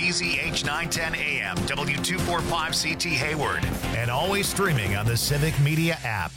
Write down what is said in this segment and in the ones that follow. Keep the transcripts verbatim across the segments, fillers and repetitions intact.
B Z H nine ten A M, W two forty-five C T Hayward, and always streaming on the Civic Media app.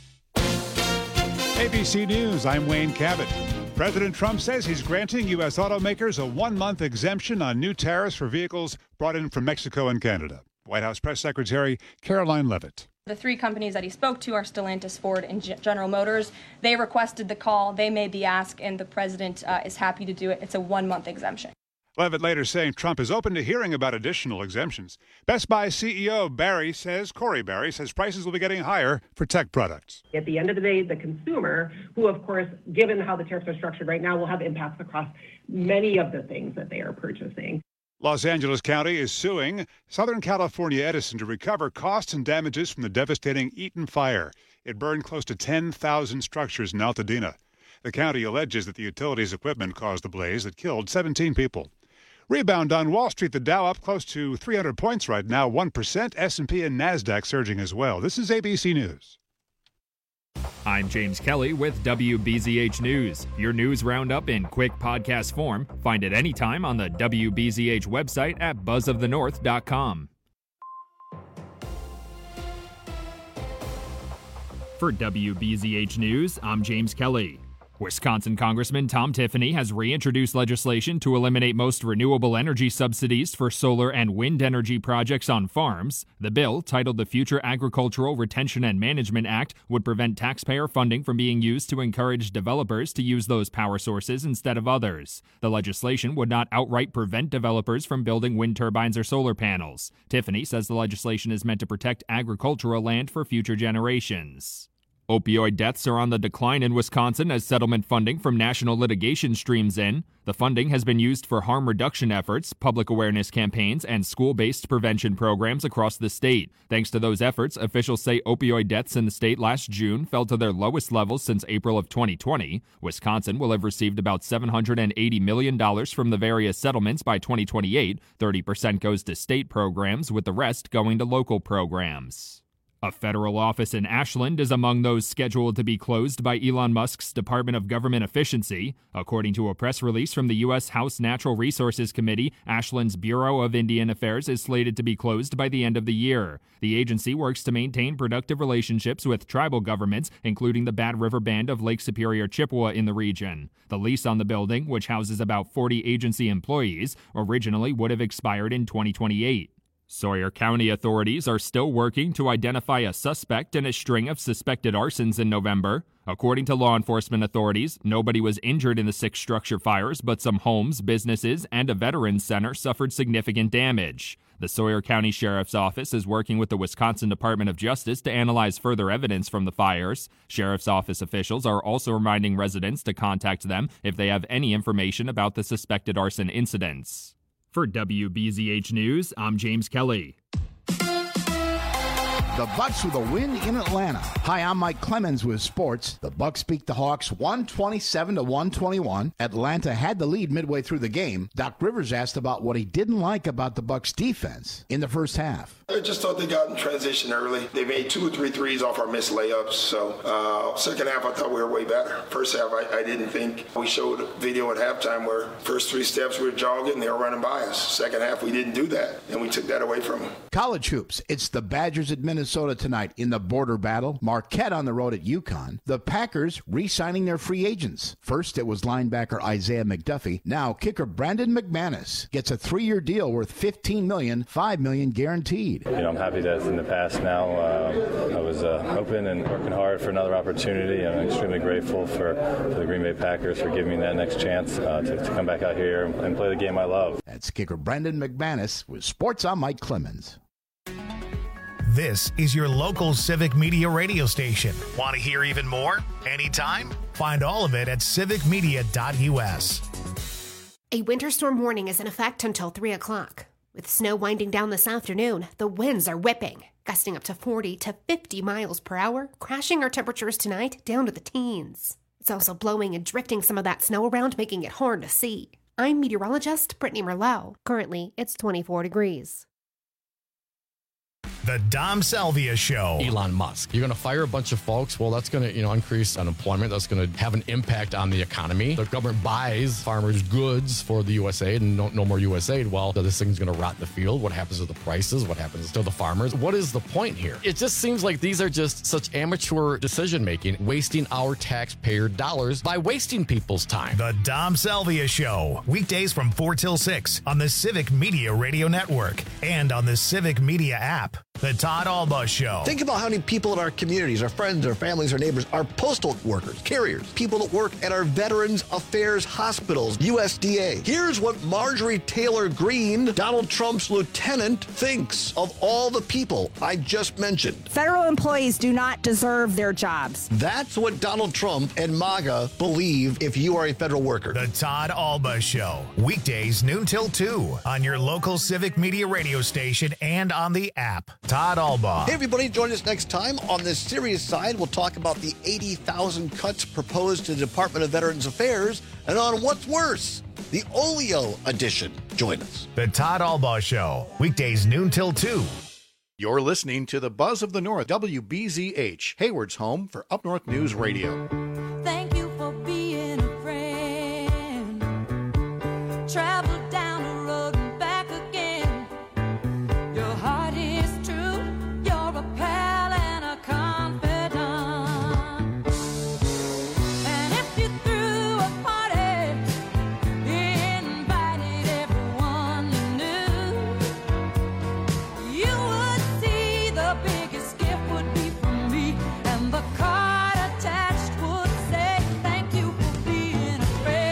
A B C News, I'm Wayne Cabot. President Trump says he's granting U S automakers a one-month exemption on new tariffs for vehicles brought in from Mexico and Canada. White House Press Secretary Caroline Leavitt. The three companies that he spoke to are Stellantis, Ford, and G- General Motors. They requested the call. They made the ask, and the president uh, is happy to do it. It's a one-month exemption. Leavitt later saying Trump is open to hearing about additional exemptions. Best Buy C E O Barry says, Corey Barry says prices will be getting higher for tech products. At the end of the day, the consumer, who of course, given how the tariffs are structured right now, will have impacts across many of the things that they are purchasing. Los Angeles County is suing Southern California Edison to recover costs and damages from the devastating Eaton fire. It burned close to ten thousand structures in Altadena. The county alleges that the utilities equipment caused the blaze that killed seventeen people. Rebound on Wall Street, the Dow up close to three hundred points right now, one percent. S and P and NASDAQ surging as well. This is A B C News. I'm James Kelly with W B Z H News. Your news roundup in quick podcast form. Find it anytime on the W B Z H website at buzz of the north dot com. For W B Z H News, I'm James Kelly. Wisconsin Congressman Tom Tiffany has reintroduced legislation to eliminate most renewable energy subsidies for solar and wind energy projects on farms. The bill, titled the Future Agricultural Retention and Management Act, would prevent taxpayer funding from being used to encourage developers to use those power sources instead of others. The legislation would not outright prevent developers from building wind turbines or solar panels. Tiffany says the legislation is meant to protect agricultural land for future generations. Opioid deaths are on the decline in Wisconsin as settlement funding from national litigation streams in. The funding has been used for harm reduction efforts, public awareness campaigns, and school-based prevention programs across the state. Thanks to those efforts, officials say opioid deaths in the state last June fell to their lowest levels since April of twenty twenty. Wisconsin will have received about seven hundred eighty million dollars from the various settlements by twenty twenty-eight. thirty percent goes to state programs, with the rest going to local programs. A federal office in Ashland is among those scheduled to be closed by Elon Musk's Department of Government Efficiency. According to a press release from the U S House Natural Resources Committee, Ashland's Bureau of Indian Affairs is slated to be closed by the end of the year. The agency works to maintain productive relationships with tribal governments, including the Bad River Band of Lake Superior Chippewa in the region. The lease on the building, which houses about forty agency employees, originally would have expired in twenty twenty-eight. Sawyer County authorities are still working to identify a suspect in a string of suspected arsons in November. According to law enforcement authorities, nobody was injured in the six structure fires, but some homes, businesses, and a veterans center suffered significant damage. The Sawyer County Sheriff's Office is working with the Wisconsin Department of Justice to analyze further evidence from the fires. Sheriff's Office officials are also reminding residents to contact them if they have any information about the suspected arson incidents. For W B Z H News, I'm James Kelly. The Bucks with a win in Atlanta. Hi, I'm Mike Clemens with sports. The Bucks beat the Hawks one twenty-seven to one twenty-one. Atlanta had the lead midway through the game. Doc Rivers asked about what he didn't like about the Bucks defense in the first half. I just thought they got in transition early. They made two or three threes off our missed layups. So uh, second half, I thought we were way better. First half, I, I didn't think. We showed a video at halftime where first three steps we were jogging, they were running by us. Second half, we didn't do that, and we took that away from them. College hoops. It's the Badgers at Minnesota tonight in the border battle. Marquette on the road at UConn. The Packers re-signing their free agents. First, it was linebacker Isaiah McDuffie. Now, kicker Brandon McManus gets a three-year deal worth fifteen million dollars, five million dollars guaranteed. You know, I'm happy that it's in the past now. Uh, I was uh, hoping and working hard for another opportunity. I'm extremely grateful for, for the Green Bay Packers for giving me that next chance uh, to, to come back out here and play the game I love. That's kicker Brandon McManus with Sports. I'm Mike Clemens. This is your local Civic Media radio station. Want to hear even more? Anytime? Find all of it at civic media dot u s. A winter storm warning is in effect until three o'clock. With snow winding down this afternoon, the winds are whipping, gusting up to forty to fifty miles per hour, crashing our temperatures tonight down to the teens. It's also blowing and drifting some of that snow around, making it hard to see. I'm meteorologist Brittany Merlot. Currently, it's twenty-four degrees. The Dom Salvia Show. Elon Musk. You're going to fire a bunch of folks. Well, that's going to, you know, increase unemployment. That's going to have an impact on the economy. The government buys farmers goods for the U S A I D and no, no more U S A I D. Well, this thing's going to rot in the field. What happens to the prices? What happens to the farmers? What is the point here? It just seems like these are just such amateur decision making, wasting our taxpayer dollars by wasting people's time. The Dom Salvia Show. Weekdays from four till six on the Civic Media Radio Network and on the Civic Media app. The Todd Alba Show. Think about how many people in our communities, our friends, our families, our neighbors, our postal workers, carriers, people that work at our Veterans Affairs hospitals, U S D A. Here's what Marjorie Taylor Greene, Donald Trump's lieutenant, thinks of all the people I just mentioned. Federal employees do not deserve their jobs. That's what Donald Trump and MAGA believe if you are a federal worker. The Todd Alba Show. Weekdays noon till two on your local Civic Media radio station and on the app. Todd Alba. Hey, everybody, join us next time. On the serious side, we'll talk about the eighty thousand cuts proposed to the Department of Veterans Affairs, and on what's worse, the Olio edition. Join us. The Todd Alba Show. Weekdays noon till two. You're listening to the Buzz of the North, W B Z H, Hayward's home for Up North News Radio. Thank you for being a friend. Travel down the road and back again. Your heart is true. You're a pal and a confidant. And if you threw a party, invited everyone you knew, you would see the biggest gift would be from me, and the card attached would say thank you for being a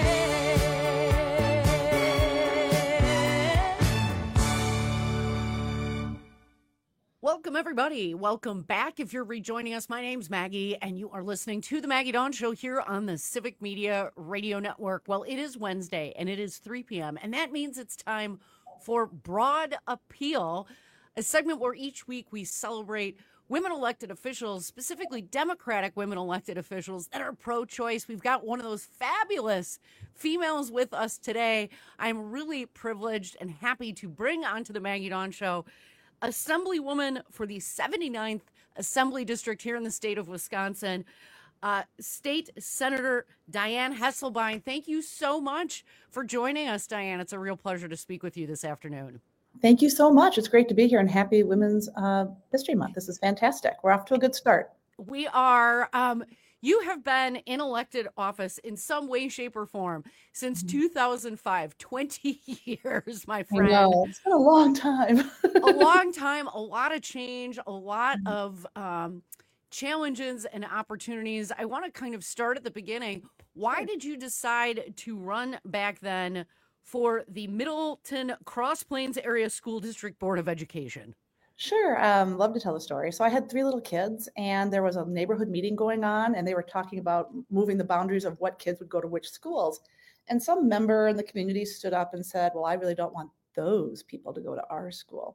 friend. Welcome, everybody. Welcome back. If you're rejoining us, my name's Maggie, and you are listening to The Maggie Dawn Show here on the Civic Media Radio Network. Well, it is Wednesday, and it is three p.m., and that means it's time for Broad Appeal, a segment where each week we celebrate women elected officials, specifically Democratic women elected officials that are pro-choice. We've got one of those fabulous females with us today. I'm really privileged and happy to bring onto the Maggie Dawn Show Assemblywoman for the seventy-ninth Assembly District here in the state of Wisconsin, uh, State Senator Diane Hesselbein. Thank you so much for joining us, Diane. It's a real pleasure to speak with you this afternoon. Thank you so much. It's great to be here, and happy Women's uh, History Month. This is fantastic. We're off to a good start. We are. Um, you have been in elected office in some way, shape, or form since mm-hmm. two thousand five. twenty years, my friend. I know. It's been a long time. a long time, a lot of change, a lot mm-hmm. of um, challenges and opportunities. I want to kind of start at the beginning. Why did you decide to run back then for the Middleton Cross Plains Area School District Board of Education? Sure. Um, love to tell the story. So I had three little kids, and there was a neighborhood meeting going on, and they were talking about moving the boundaries of what kids would go to which schools. And some member in the community stood up and said, well, I really don't want those people to go to our school.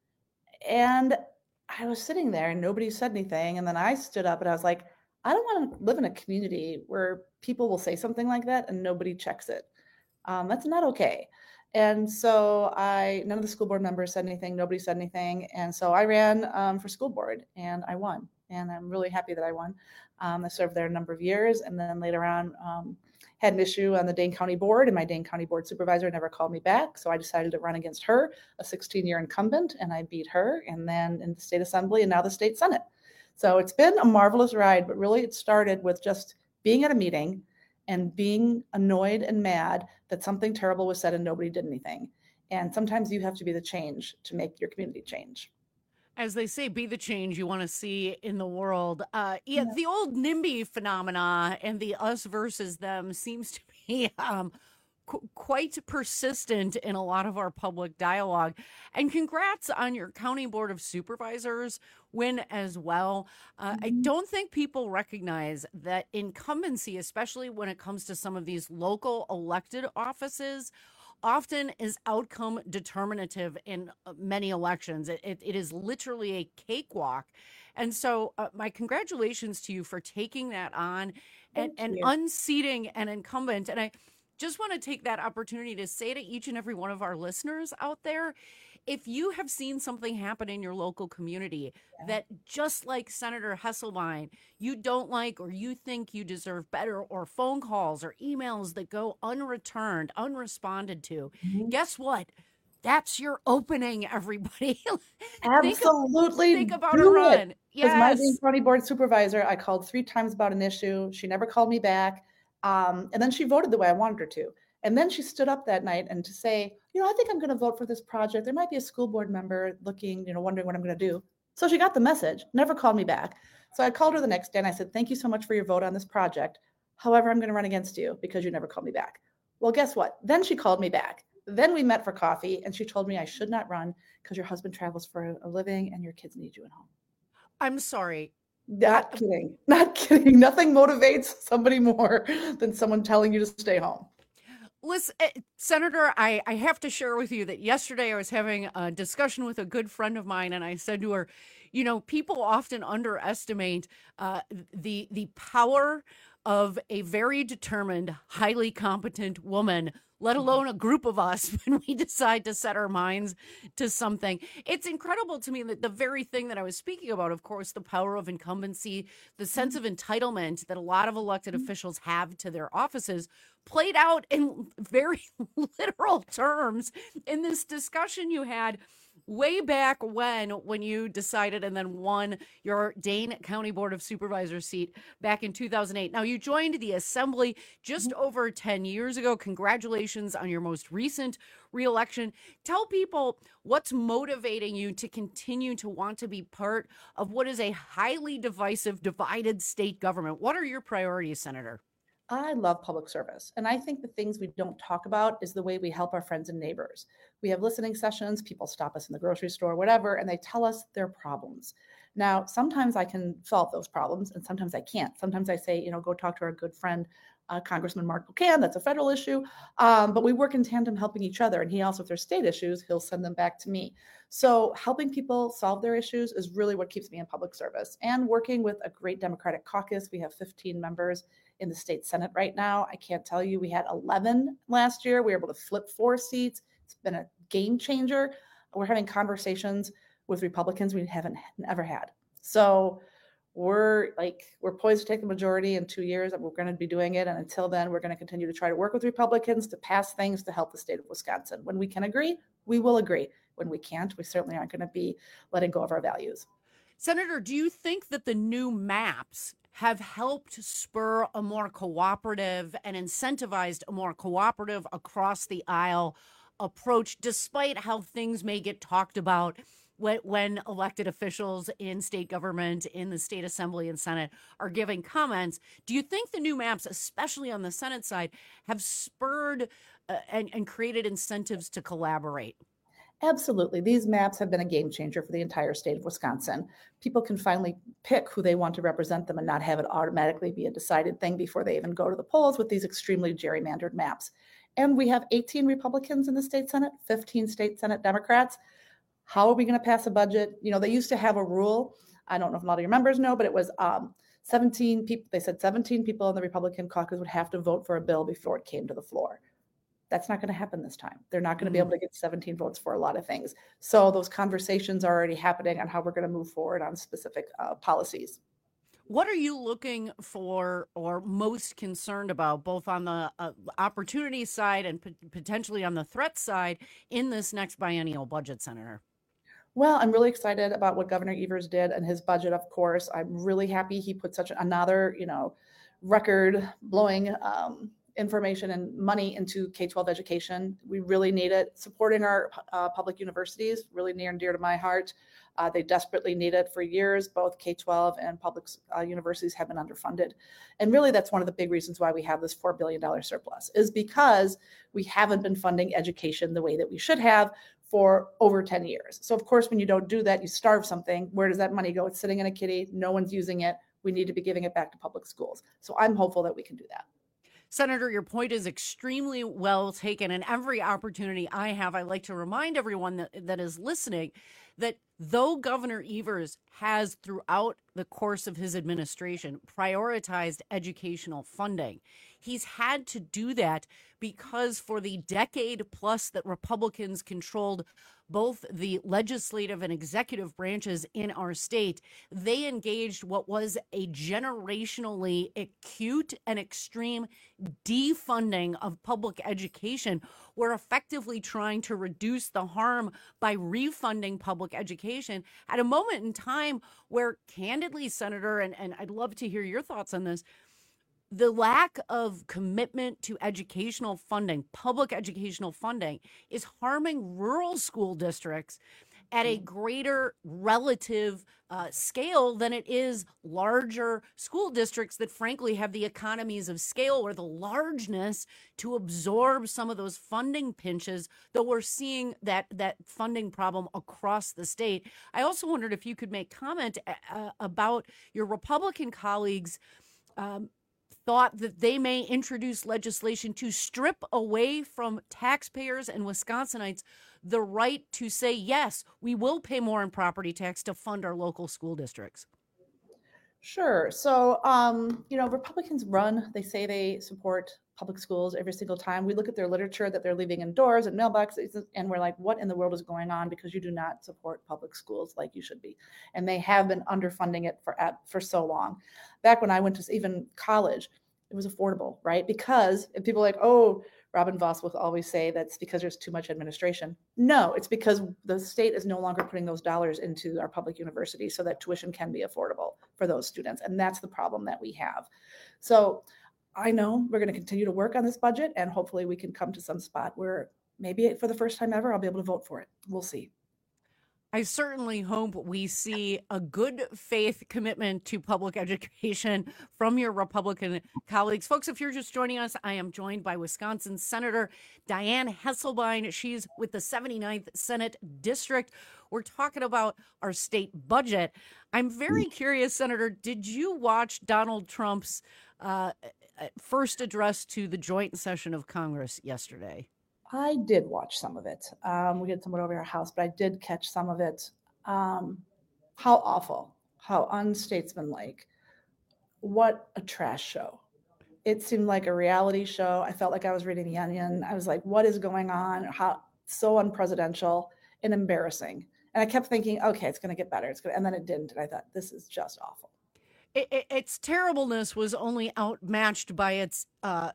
And I was sitting there and nobody said anything. And then I stood up and I was like, I don't want to live in a community where people will say something like that and nobody checks it. Um, that's not okay. And so I, none of the school board members said anything. Nobody said anything. And so I ran um, for school board and I won. And I'm really happy that I won. Um, I served there a number of years. And then later on um, had an issue on the Dane County board, and my Dane County board supervisor never called me back. So I decided to run against her, a sixteen year incumbent, and I beat her, and then in the state assembly and now the state senate. So it's been a marvelous ride, but really it started with just being at a meeting and being annoyed and mad that something terrible was said and nobody did anything. And sometimes you have to be the change to make your community change. As they say, be the change you want to see in the world. Uh, yeah, yeah. The old NIMBY phenomena and the us versus them seems to be um, qu- quite persistent in a lot of our public dialogue. And congrats on your County Board of Supervisors win as well. Uh, mm-hmm. I don't think people recognize that incumbency, especially when it comes to some of these local elected offices, often is outcome determinative in many elections. It, it, it is literally a cakewalk. And so uh, my congratulations to you for taking that on and, and unseating an incumbent. And I, just want to take that opportunity to say to each and every one of our listeners out there, if you have seen something happen in your local community yeah. that, just like Senator Hesselbein, you don't like or you think you deserve better, or phone calls or emails that go unreturned, unresponded to, mm-hmm. guess what? That's your opening, everybody. Absolutely. Think, think about a run. Yes. As my Dane Yes. County Board Supervisor, I called three times about an issue. She never called me back. Um, and then she voted the way I wanted her to. And then she stood up that night and to say, you know, I think I'm going to vote for this project. There might be a school board member looking, you know, wondering what I'm going to do. So she got the message, never called me back. So I called her the next day and I said, thank you so much for your vote on this project. However, I'm going to run against you because you never called me back. Well, guess what? Then she called me back. Then we met for coffee and she told me I should not run because your husband travels for a living and your kids need you at home. I'm sorry. Not kidding. Not kidding. Nothing motivates somebody more than someone telling you to stay home. Listen, Senator, I, I have to share with you that yesterday I was having a discussion with a good friend of mine, and I said to her, you know, people often underestimate uh, the the power of a very determined, highly competent woman, let alone a group of us, when we decide to set our minds to something. It's incredible to me that the very thing that I was speaking about, of course, the power of incumbency, the sense of entitlement that a lot of elected officials have to their offices, played out in very literal terms in this discussion you had way back when, when you decided and then won your Dane County Board of Supervisors seat back in two thousand eight. Now, you joined the Assembly just over ten years ago. Congratulations on your most recent reelection. Tell people what's motivating you to continue to want to be part of what is a highly divisive, divided state government. What are your priorities, Senator? I love public service. And I think the things we don't talk about is the way we help our friends and neighbors. We have listening sessions, people stop us in the grocery store, whatever, and they tell us their problems. Now, sometimes I can solve those problems and sometimes I can't. Sometimes I say, you know, go talk to our good friend, uh, Congressman Mark Buchan. That's a federal issue. Um, but we work in tandem helping each other. And he also, if there's state issues, he'll send them back to me. So helping people solve their issues is really what keeps me in public service. And working with a great Democratic caucus. We have fifteen members in the state Senate right now. I can't tell you, we had eleven last year. We were able to flip four seats. It's been a game changer. We're having conversations with Republicans we haven't ever had. So we're like, we're poised to take the majority in two years. We're going to be doing it. And until then, we're going to continue to try to work with Republicans to pass things to help the state of Wisconsin. When we can agree, we will agree. When we can't, we certainly aren't going to be letting go of our values. Senator, do you think that the new maps have helped spur a more cooperative and incentivized a more cooperative across the aisle approach, despite how things may get talked about when, when elected officials in state government, in the state assembly and Senate are giving comments? Do you think the new maps, especially on the Senate side, have spurred uh, and, and created incentives to collaborate? Absolutely. These maps have been a game changer for the entire state of Wisconsin. People can finally pick who they want to represent them and not have it automatically be a decided thing before they even go to the polls with these extremely gerrymandered maps. And we have eighteen Republicans in the state Senate, fifteen state Senate Democrats. How are we going to pass a budget? You know, they used to have a rule. I don't know if a lot of your members know, but it was um, seventeen people. They said seventeen people in the Republican caucus would have to vote for a bill before it came to the floor. That's not going to happen this time. They're not going to mm-hmm. be able to get seventeen votes for a lot of things. So those conversations are already happening on how we're going to move forward on specific uh, policies. What are you looking for or most concerned about, both on the uh, opportunity side and p- potentially on the threat side in this next biennial budget, Senator? Well, I'm really excited about what Governor Evers did and his budget, of course. I'm really happy he put such another, you know, record-blowing um, information and money into K twelve education. We really need it. Supporting our uh, public universities, really near and dear to my heart. Uh, they desperately need it for years. Both K twelve and public uh, universities have been underfunded. And really, that's one of the big reasons why we have this four billion dollars surplus, is because we haven't been funding education the way that we should have for over ten years. So of course, when you don't do that, you starve something. Where does that money go? It's sitting in a kitty. No one's using it. We need to be giving it back to public schools. So I'm hopeful that we can do that. Senator, your point is extremely well taken, and every opportunity I have, I like to remind everyone that, that is listening that though Governor Evers has, throughout the course of his administration, prioritized educational funding, he's had to do that because for the decade plus that Republicans controlled both the legislative and executive branches in our state, they engaged what was a generationally acute and extreme defunding of public education. We're effectively trying to reduce the harm by refunding public education at a moment in time where, candidly, Senator, and, and I'd love to hear your thoughts on this, the lack of commitment to educational funding, public educational funding, is harming rural school districts at a greater relative uh, scale than it is larger school districts that frankly have the economies of scale or the largeness to absorb some of those funding pinches, though we're seeing that that funding problem across the state. I also wondered if you could make comment uh, about your Republican colleagues' um, thought that they may introduce legislation to strip away from taxpayers and Wisconsinites the right to say, yes, we will pay more in property tax to fund our local school districts. Sure. So, um, you know, Republicans run, they say they support public schools every single time. We look at their literature that they're leaving indoors and mailboxes, and we're like, what in the world is going on? Because you do not support public schools like you should be. And they have been underfunding it for, for so long. Back when I went to even college, it was affordable, right? Because if people are like, oh, Robin Voss will always say that's because there's too much administration. No, it's because the state is no longer putting those dollars into our public universities so that tuition can be affordable for those students. And that's the problem that we have. So I know we're going to continue to work on this budget, and hopefully we can come to some spot where maybe for the first time ever, I'll be able to vote for it. We'll see. I certainly hope we see a good faith commitment to public education from your Republican colleagues. Folks, if you're just joining us, I am joined by Wisconsin Senator Dianne Hesselbein. She's with the seventy-ninth Senate District. We're talking about our state budget. I'm very curious, Senator, did you watch Donald Trump's uh, first address to the joint session of Congress yesterday? I did watch some of it. Um, we had someone over our house, but I did catch some of it. Um, how awful, how unstatesmanlike. What a trash show. It seemed like a reality show. I felt like I was reading The Onion. I was like, what is going on? How so unpresidential and embarrassing. And I kept thinking, okay, it's going to get better. It's going, and then it didn't. And I thought, this is just awful. It, it, its terribleness was only outmatched by its uh,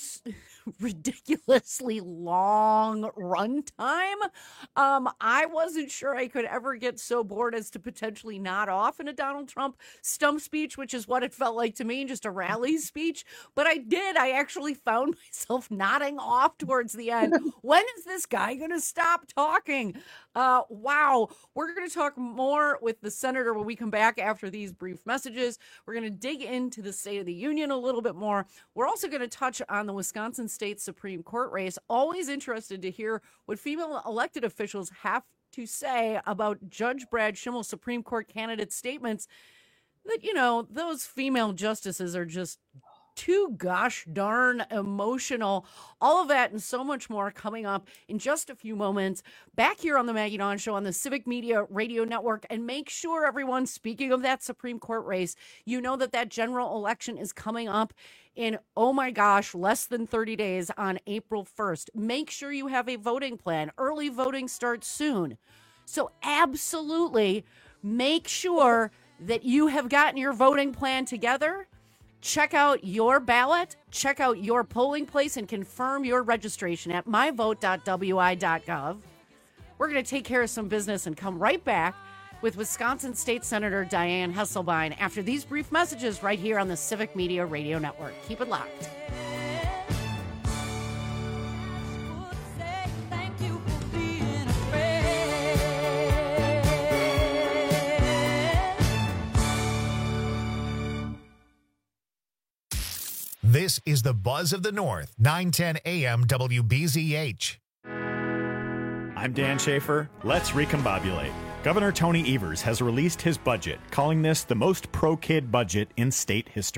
ridiculously long runtime. Um, I wasn't sure I could ever get so bored as to potentially nod off in a Donald Trump stump speech, which is what it felt like to me, just a rally speech. But I did. I actually found myself nodding off towards the end. When is this guy going to stop talking? Uh, wow. We're going to talk more with the senator when we come back after these brief messages. We're going to dig into the State of the Union a little bit more. We're also going to touch on the Wisconsin State Supreme Court race. Always interested to hear what female elected officials have to say about Judge Brad Schimmel's Supreme Court candidate statements that, you know, those female justices are just too gosh darn emotional. All of that and so much more coming up in just a few moments back here on the Maggie Dawn Show on the Civic Media Radio Network. And make sure, everyone, speaking of that Supreme Court race, you know that that general election is coming up in, oh my gosh, less than thirty days on April first. Make sure you have a voting plan. Early voting starts soon. So absolutely make sure that you have gotten your voting plan together. Check out your ballot, check out your polling place, and confirm your registration at my vote dot w i dot gov. We're going to take care of some business and come right back with Wisconsin State Senator Dianne Hesselbein after these brief messages right here on the Civic Media Radio Network. Keep it locked. This is the Buzz of the North, nine ten A M W B Z H. I'm Dan Schaefer. Let's recombobulate. Governor Tony Evers has released his budget, calling this the most pro-kid budget in state history.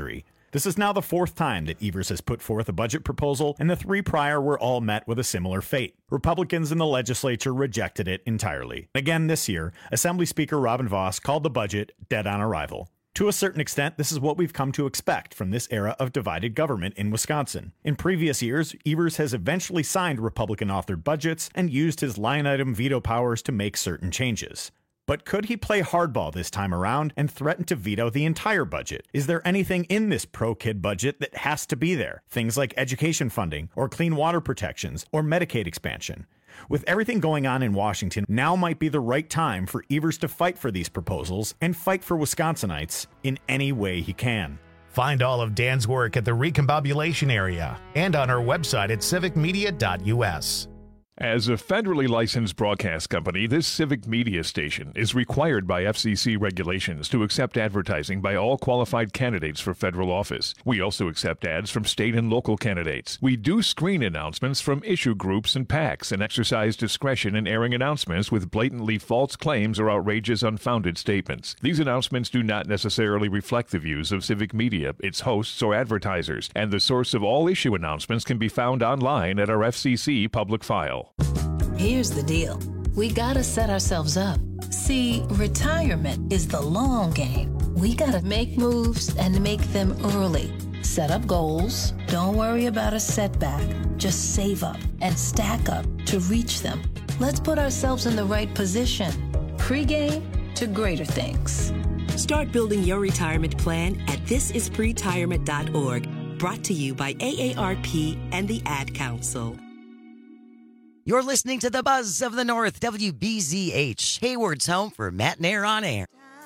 This is now the fourth time that Evers has put forth a budget proposal, and the three prior were all met with a similar fate. Republicans in the legislature rejected it entirely. Again this year, Assembly Speaker Robin Vos called the budget dead on arrival. To a certain extent, this is what we've come to expect from this era of divided government in Wisconsin. In previous years, Evers has eventually signed Republican-authored budgets and used his line-item veto powers to make certain changes. But could he play hardball this time around and threaten to veto the entire budget? Is there anything in this pro-kid budget that has to be there? Things like education funding, or clean water protections, or Medicaid expansion. With everything going on in Washington, now might be the right time for Evers to fight for these proposals and fight for Wisconsinites in any way he can. Find all of Dan's work at the Recombobulation area and on our website at civic media dot u s. As a federally licensed broadcast company, this civic media station is required by F C C regulations to accept advertising by all qualified candidates for federal office. We also accept ads from state and local candidates. We do screen announcements from issue groups and PACs and exercise discretion in airing announcements with blatantly false claims or outrageous, unfounded statements. These announcements do not necessarily reflect the views of civic media, its hosts, or advertisers, and the source of all issue announcements can be found online at our F C C public file. Here's the deal. We gotta set ourselves up. See, retirement is the long game. We gotta make moves and make them early. Set up goals. Don't worry about a setback. Just save up and stack up to reach them. Let's put ourselves in the right position. Pre-game to greater things. Start building your retirement plan at this is pretirement dot org. Brought to you by A A R P and the Ad Council. You're listening to the Buzz of the North, W B Z H, Hayward's home for Matt Nair on air.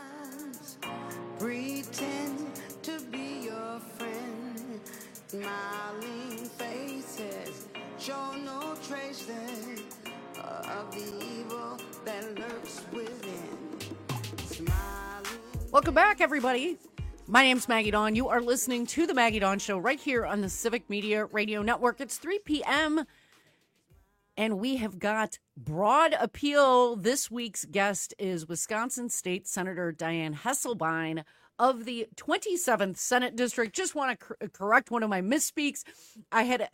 Pretend to be your friend. Smiling faces show no traces of the evil that lurks within. Smiling. Welcome back, everybody. My name's Maggie Dawn. You are listening to the Maggie Dawn Show right here on the Civic Media Radio Network. It's three p.m. and we have got broad appeal. This week's guest is Wisconsin State Senator Dianne Hesselbein of the twenty-seventh Senate District. Just want to cor- correct one of my misspeaks. I had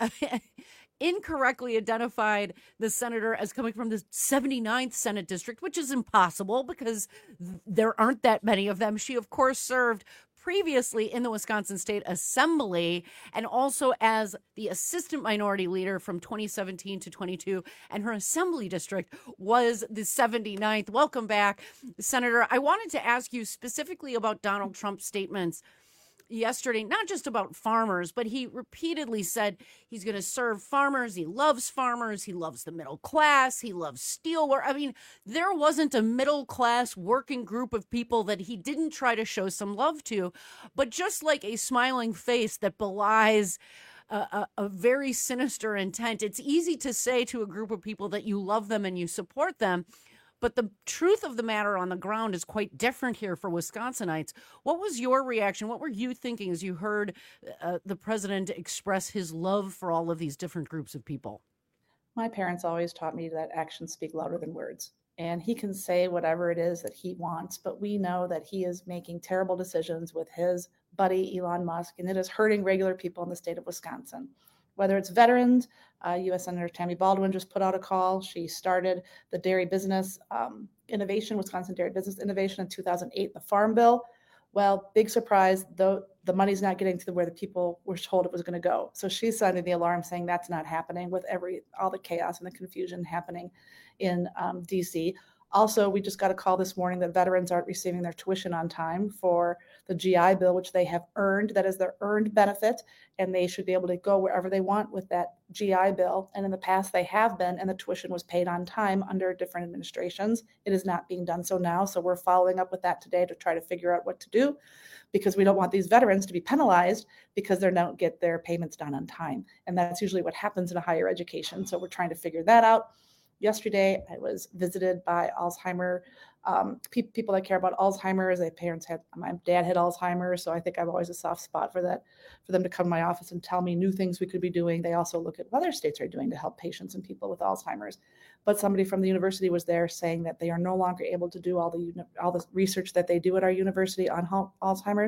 incorrectly identified the senator as coming from the seventy-ninth Senate District, which is impossible because there aren't that many of them. She, of course, served previously in the Wisconsin State Assembly and also as the assistant minority leader from twenty seventeen to twenty-two, and her assembly district was the seventy-ninth. Welcome back, Senator. I wanted to ask you specifically about Donald Trump's statements yesterday, not just about farmers, but he repeatedly said he's going to serve farmers. He loves farmers. He loves the middle class. He loves steelwork. I mean, there wasn't a middle class working group of people that he didn't try to show some love to. But just like a smiling face that belies a, a, a very sinister intent, it's easy to say to a group of people that you love them and you support them. But the truth of the matter on the ground is quite different here for Wisconsinites. What was your reaction? What were you thinking as you heard uh, the president express his love for all of these different groups of people? My parents always taught me that actions speak louder than words. And he can say whatever it is that he wants, but we know that he is making terrible decisions with his buddy, Elon Musk, and it is hurting regular people in the state of Wisconsin. Whether it's veterans, uh, U S Senator Tammy Baldwin just put out a call. She started the dairy business um, innovation, Wisconsin Dairy Business Innovation in two thousand eight, the Farm Bill. Well, big surprise, though the money's not getting to where the people were told it was going to go. So she's sounding the alarm saying that's not happening with every all the chaos and the confusion happening in um, D C. Also, we just got a call this morning that veterans aren't receiving their tuition on time for the G I Bill, which they have earned. That is their earned benefit, and they should be able to go wherever they want with that G I Bill. And in the past, they have been, and the tuition was paid on time under different administrations. It is not being done so now, so we're following up with that today to try to figure out what to do, because we don't want these veterans to be penalized because they don't get their payments done on time. And that's usually what happens in a higher education, so we're trying to figure that out. Yesterday, I was visited by Alzheimer um, pe- people that care about Alzheimer's. Their parents had, my dad had Alzheimer's, so I think I'm always a soft spot for that, for them to come to my office and tell me new things we could be doing. They also look at what other states are doing to help patients and people with Alzheimer's. But somebody from the university was there saying that they are no longer able to do all the all the research that they do at our university on Alzheimer's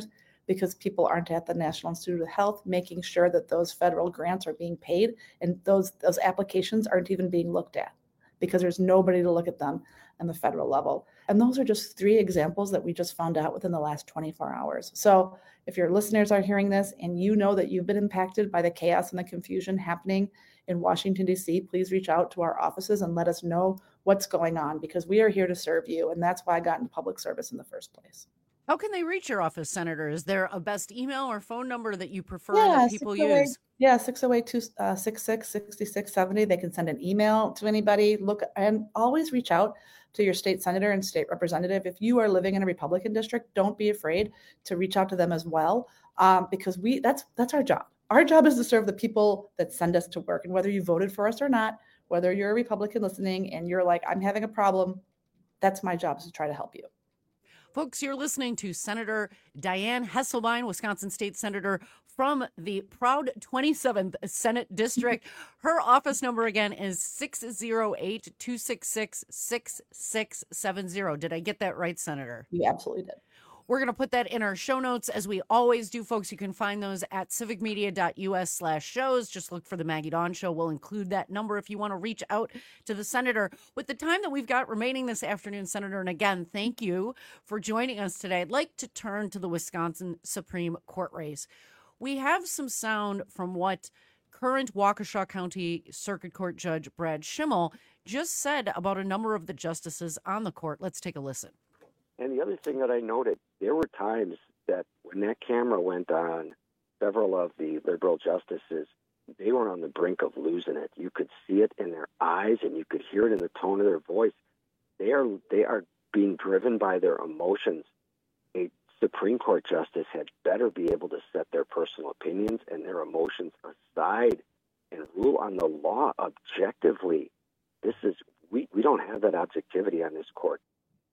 because people aren't at the National Institute of Health making sure that those federal grants are being paid, and those those applications aren't even being looked at because there's nobody to look at them on the federal level. And those are just three examples that we just found out within the last twenty-four hours. So if your listeners are hearing this and you know that you've been impacted by the chaos and the confusion happening in Washington, D C, please reach out to our offices and let us know what's going on, because we are here to serve you. And that's why I got into public service in the first place. How can they reach your office, Senator? Is there a best email or phone number that you prefer Yeah, that people use? Yeah, six oh eight, two six six, six six seven oh. They can send an email to anybody. Look, and always reach out to your state senator and state representative. If you are living in a Republican district, don't be afraid to reach out to them as well, um, because we that's that's our job. Our job is to serve the people that send us to work. And whether you voted for us or not, whether you're a Republican listening and you're like, I'm having a problem, that's my job, is to try to help you. Folks, you're listening to Senator Dianne Hesselbein, Wisconsin State Senator from the proud twenty-seventh Senate District. Her office number again is six oh eight, two six six, six six seven oh. Did I get that right, Senator? You absolutely did. We're going to put that in our show notes, as we always do, folks. You can find those at civicmedia.us slash shows. Just look for the Maggie Dawn Show. We'll include that number if you want to reach out to the senator. With the time that we've got remaining this afternoon, Senator, and again, thank you for joining us today. I'd like to turn to the Wisconsin Supreme Court race. We have some sound from what current Waukesha County Circuit Court Judge Brad Schimmel just said about a number of the justices on the court. Let's take a listen. And the other thing that I noted, there were times that when that camera went on, several of the liberal justices, they were on the brink of losing it. You could see it in their eyes, and you could hear it in the tone of their voice. They are they are being driven by their emotions. A Supreme Court justice had better be able to set their personal opinions and their emotions aside and rule on the law objectively. This is we, we don't have that objectivity on this court.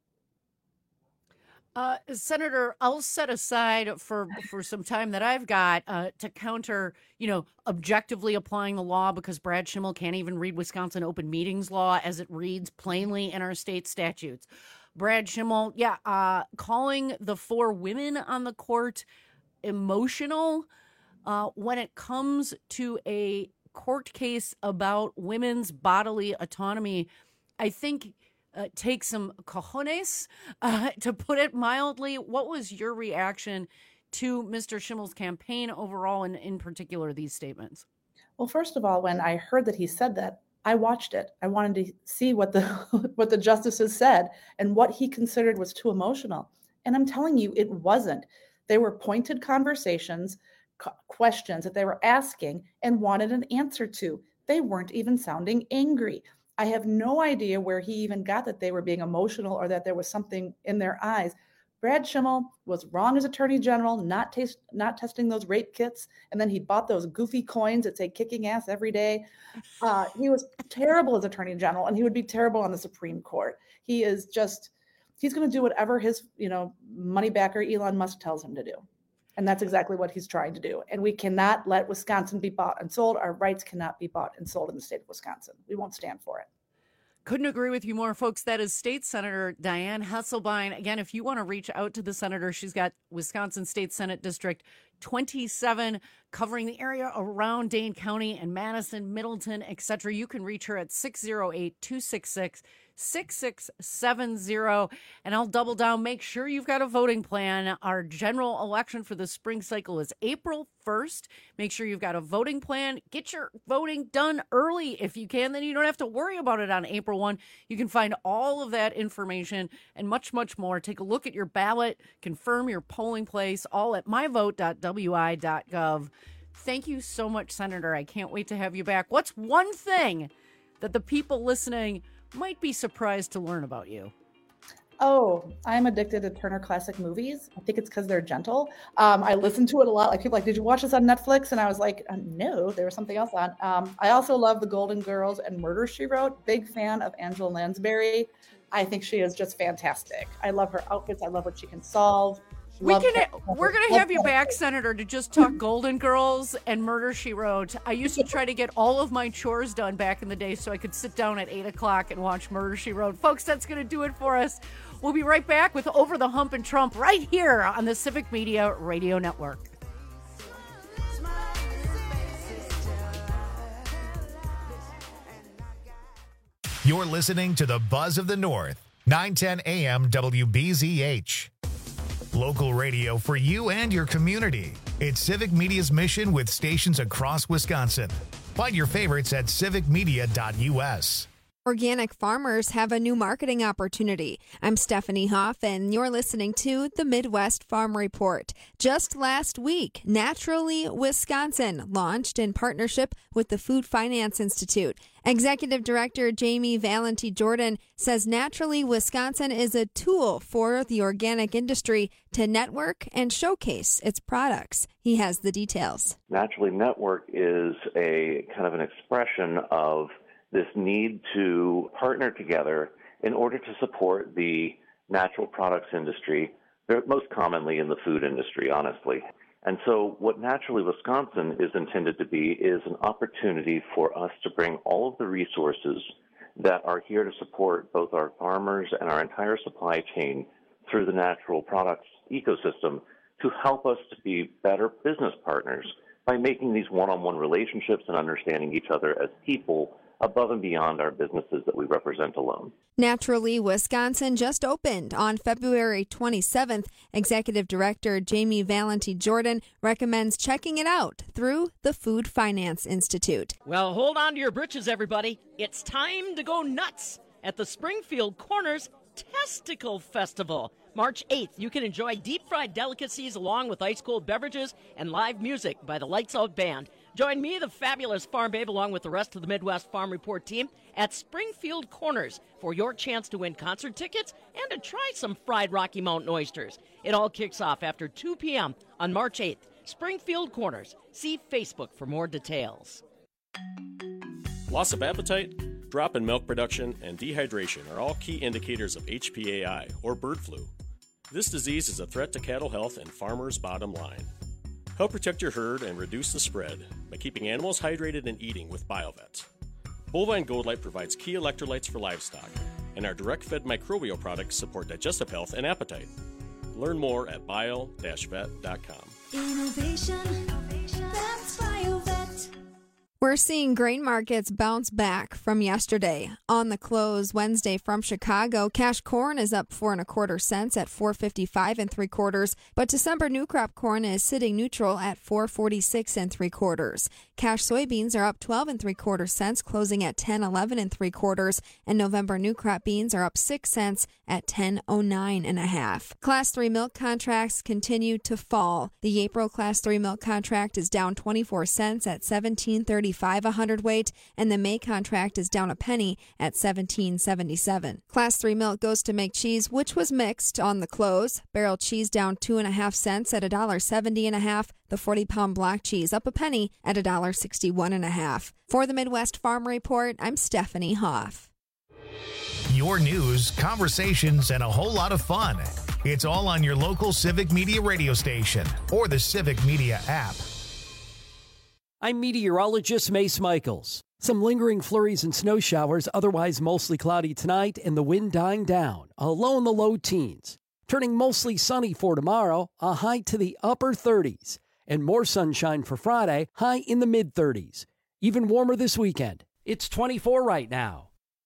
Uh, Senator, I'll set aside for, for some time that I've got uh, to counter, you know, objectively applying the law, because Brad Schimmel can't even read Wisconsin open meetings law as it reads plainly in our state statutes. Brad Schimmel, yeah, uh, calling the four women on the court emotional uh, when it comes to a court case about women's bodily autonomy, I think Uh, take some cojones, uh, to put it mildly. What was your reaction to Mister Schimmel's campaign overall, and in particular these statements? Well, first of all, when I heard that he said that, I watched it. I wanted to see what the what the justices said and what he considered was too emotional. And I'm telling you, it wasn't. They were pointed conversations, co- questions that they were asking and wanted an answer to. They weren't even sounding angry. I have no idea where he even got that they were being emotional or that there was something in their eyes. Brad Schimmel was wrong as Attorney General, not taste, not testing those rape kits, and then he bought those goofy coins that say kicking ass every day. Uh, he was terrible as Attorney General, and he would be terrible on the Supreme Court. He is just, he's going to do whatever his, you know, money backer Elon Musk tells him to do. And that's exactly what he's trying to do. And we cannot let Wisconsin be bought and sold. Our rights cannot be bought and sold in the state of Wisconsin. We won't stand for it. Couldn't agree with you more, folks. That is State Senator Dianne Hesselbein. Again, if you want to reach out to the senator, she's got Wisconsin State Senate District twenty-seven, covering the area around Dane County and Madison, Middleton, et cetera. You can reach her at six oh eight, two six six, six six seven oh. And I'll double down. Make sure you've got a voting plan. Our general election for the spring cycle is April first. Make sure you've got a voting plan. Get your voting done early if you can. Then you don't have to worry about it on April first. You can find all of that information and much, much more. Take a look at your ballot, confirm your polling place, all at my vote dot w i dot gov. Thank you so much, Senator. I can't wait to have you back. What's one thing that the people listening might be surprised to learn about you? Oh, I'm addicted to Turner Classic Movies. I think it's because they're gentle. Um, I listen to it a lot. Like people are like, did you watch this on Netflix? And I was like, uh, no, there was something else on. Um, I also love The Golden Girls and Murder, She Wrote. Big fan of Angela Lansbury. I think she is just fantastic. I love her outfits. I love what she can solve. We Love can. that. We're going to have you back, Senator, to just talk Golden Girls and Murder, She Wrote. I used to try to get all of my chores done back in the day so I could sit down at eight o'clock and watch Murder, She Wrote. Folks, that's going to do it for us. We'll be right back with Over the Hump and Trump right here on the Civic Media Radio Network. You're listening to the Buzz of the North, nine ten A M W B Z H. Local radio for you and your community. It's Civic Media's mission with stations across Wisconsin. Find your favorites at civic media dot U S. Organic farmers have a new marketing opportunity. I'm Stephanie Hoff, and you're listening to the Midwest Farm Report. Just last week, Naturally Wisconsin launched in partnership with the Food Finance Institute. Executive Director Jamie Valenti Jordan says Naturally Wisconsin is a tool for the organic industry to network and showcase its products. He has the details. Naturally Network is a kind of an expression of this need to partner together in order to support the natural products industry, most commonly in the food industry, honestly. And so what Naturally Wisconsin is intended to be is an opportunity for us to bring all of the resources that are here to support both our farmers and our entire supply chain through the natural products ecosystem to help us to be better business partners by making these one-on-one relationships and understanding each other as people above and beyond our businesses that we represent alone. Naturally Wisconsin just opened on February twenty-seventh. Executive Director Jamie Valenti Jordan recommends checking it out through the Food Finance Institute. Well, hold on to your britches, everybody. It's time to go nuts at the Springfield Corners Testicle Festival. March eighth, you can enjoy deep-fried delicacies along with ice-cold beverages and live music by the Lights Out Band. Join me, the fabulous Farm Babe, along with the rest of the Midwest Farm Report team at Springfield Corners for your chance to win concert tickets and to try some fried Rocky Mountain oysters. It all kicks off after two p.m. on March eighth. Springfield Corners. See Facebook for more details. Loss of appetite, drop in milk production, and dehydration are all key indicators of H P A I, or bird flu. This disease is a threat to cattle health and farmers' bottom line. Help protect your herd and reduce the spread by keeping animals hydrated and eating with BioVet. Bovine Gold Light provides key electrolytes for livestock, and our direct-fed microbial products support digestive health and appetite. Learn more at bio dash vet dot com. Innovation, that's BioVet. We're seeing grain markets bounce back from yesterday. On the close Wednesday from Chicago, cash corn is up four and a quarter cents at four fifty-five and three quarters, but December new crop corn is sitting neutral at four forty-six and three quarters. Cash soybeans are up twelve and three quarter cents, closing at ten eleven and three quarters, and November new crop beans are up six cents at ten oh nine and a half. Class three milk contracts continue to fall. The April Class three milk contract is down twenty-four cents at seventeen thirty. Five a hundredweight, and the May contract is down a penny at seventeen seventy-seven. Class three milk goes to make cheese, which was mixed on the close. Barrel cheese down two and a half cents at a dollar seventy and a half. The forty pound block cheese up a penny at a dollar sixty-one and a half. For the Midwest Farm Report, I'm Stephanie Hoff. Your news, conversations, and a whole lot of fun. It's all on your local Civic Media radio station or the Civic Media app. I'm meteorologist Mace Michaels. Some lingering flurries and snow showers, otherwise mostly cloudy tonight, and the wind dying down, a low in the low teens. Turning mostly sunny for tomorrow, a high to the upper thirties. And more sunshine for Friday, high in the mid-thirties. Even warmer this weekend. It's twenty-four right now.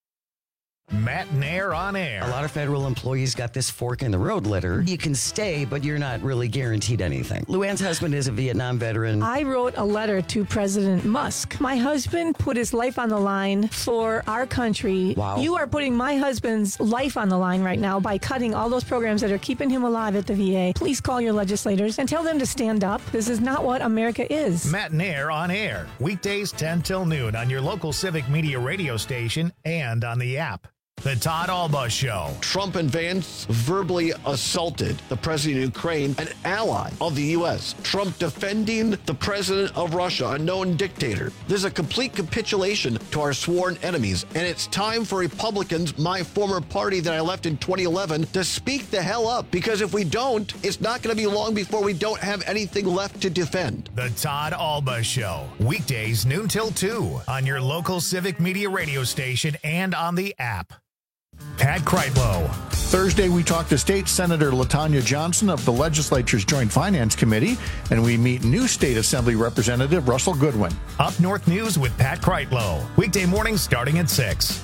Matt Nair on air. A lot of federal employees got this fork in the road letter. You can stay, but you're not really guaranteed anything. Luann's husband is a Vietnam veteran. I wrote a letter to President Musk. My husband put his life on the line for our country. Wow. You are putting my husband's life on the line right now by cutting all those programs that are keeping him alive at the V A. Please call your legislators and tell them to stand up. This is not what America is. Matt Nair on air. Weekdays ten till noon on your local Civic Media radio station and on the app. The Todd Alba Show. Trump and Vance verbally assaulted the president of Ukraine, an ally of the U S. Trump defending the president of Russia, a known dictator. This is a complete capitulation to our sworn enemies, and it's time for Republicans, my former party that I left in twenty eleven, to speak the hell up, because if we don't, it's not going to be long before we don't have anything left to defend. The Todd Alba Show. Weekdays noon till two on your local Civic Media radio station and on the app. Pat Kreitlow. Thursday, we talked to State Senator LaTanya Johnson of the legislature's Joint Finance Committee, and we meet new State Assembly Representative Russell Goodwin. Up North News with Pat Kreitlow. Weekday mornings starting at six.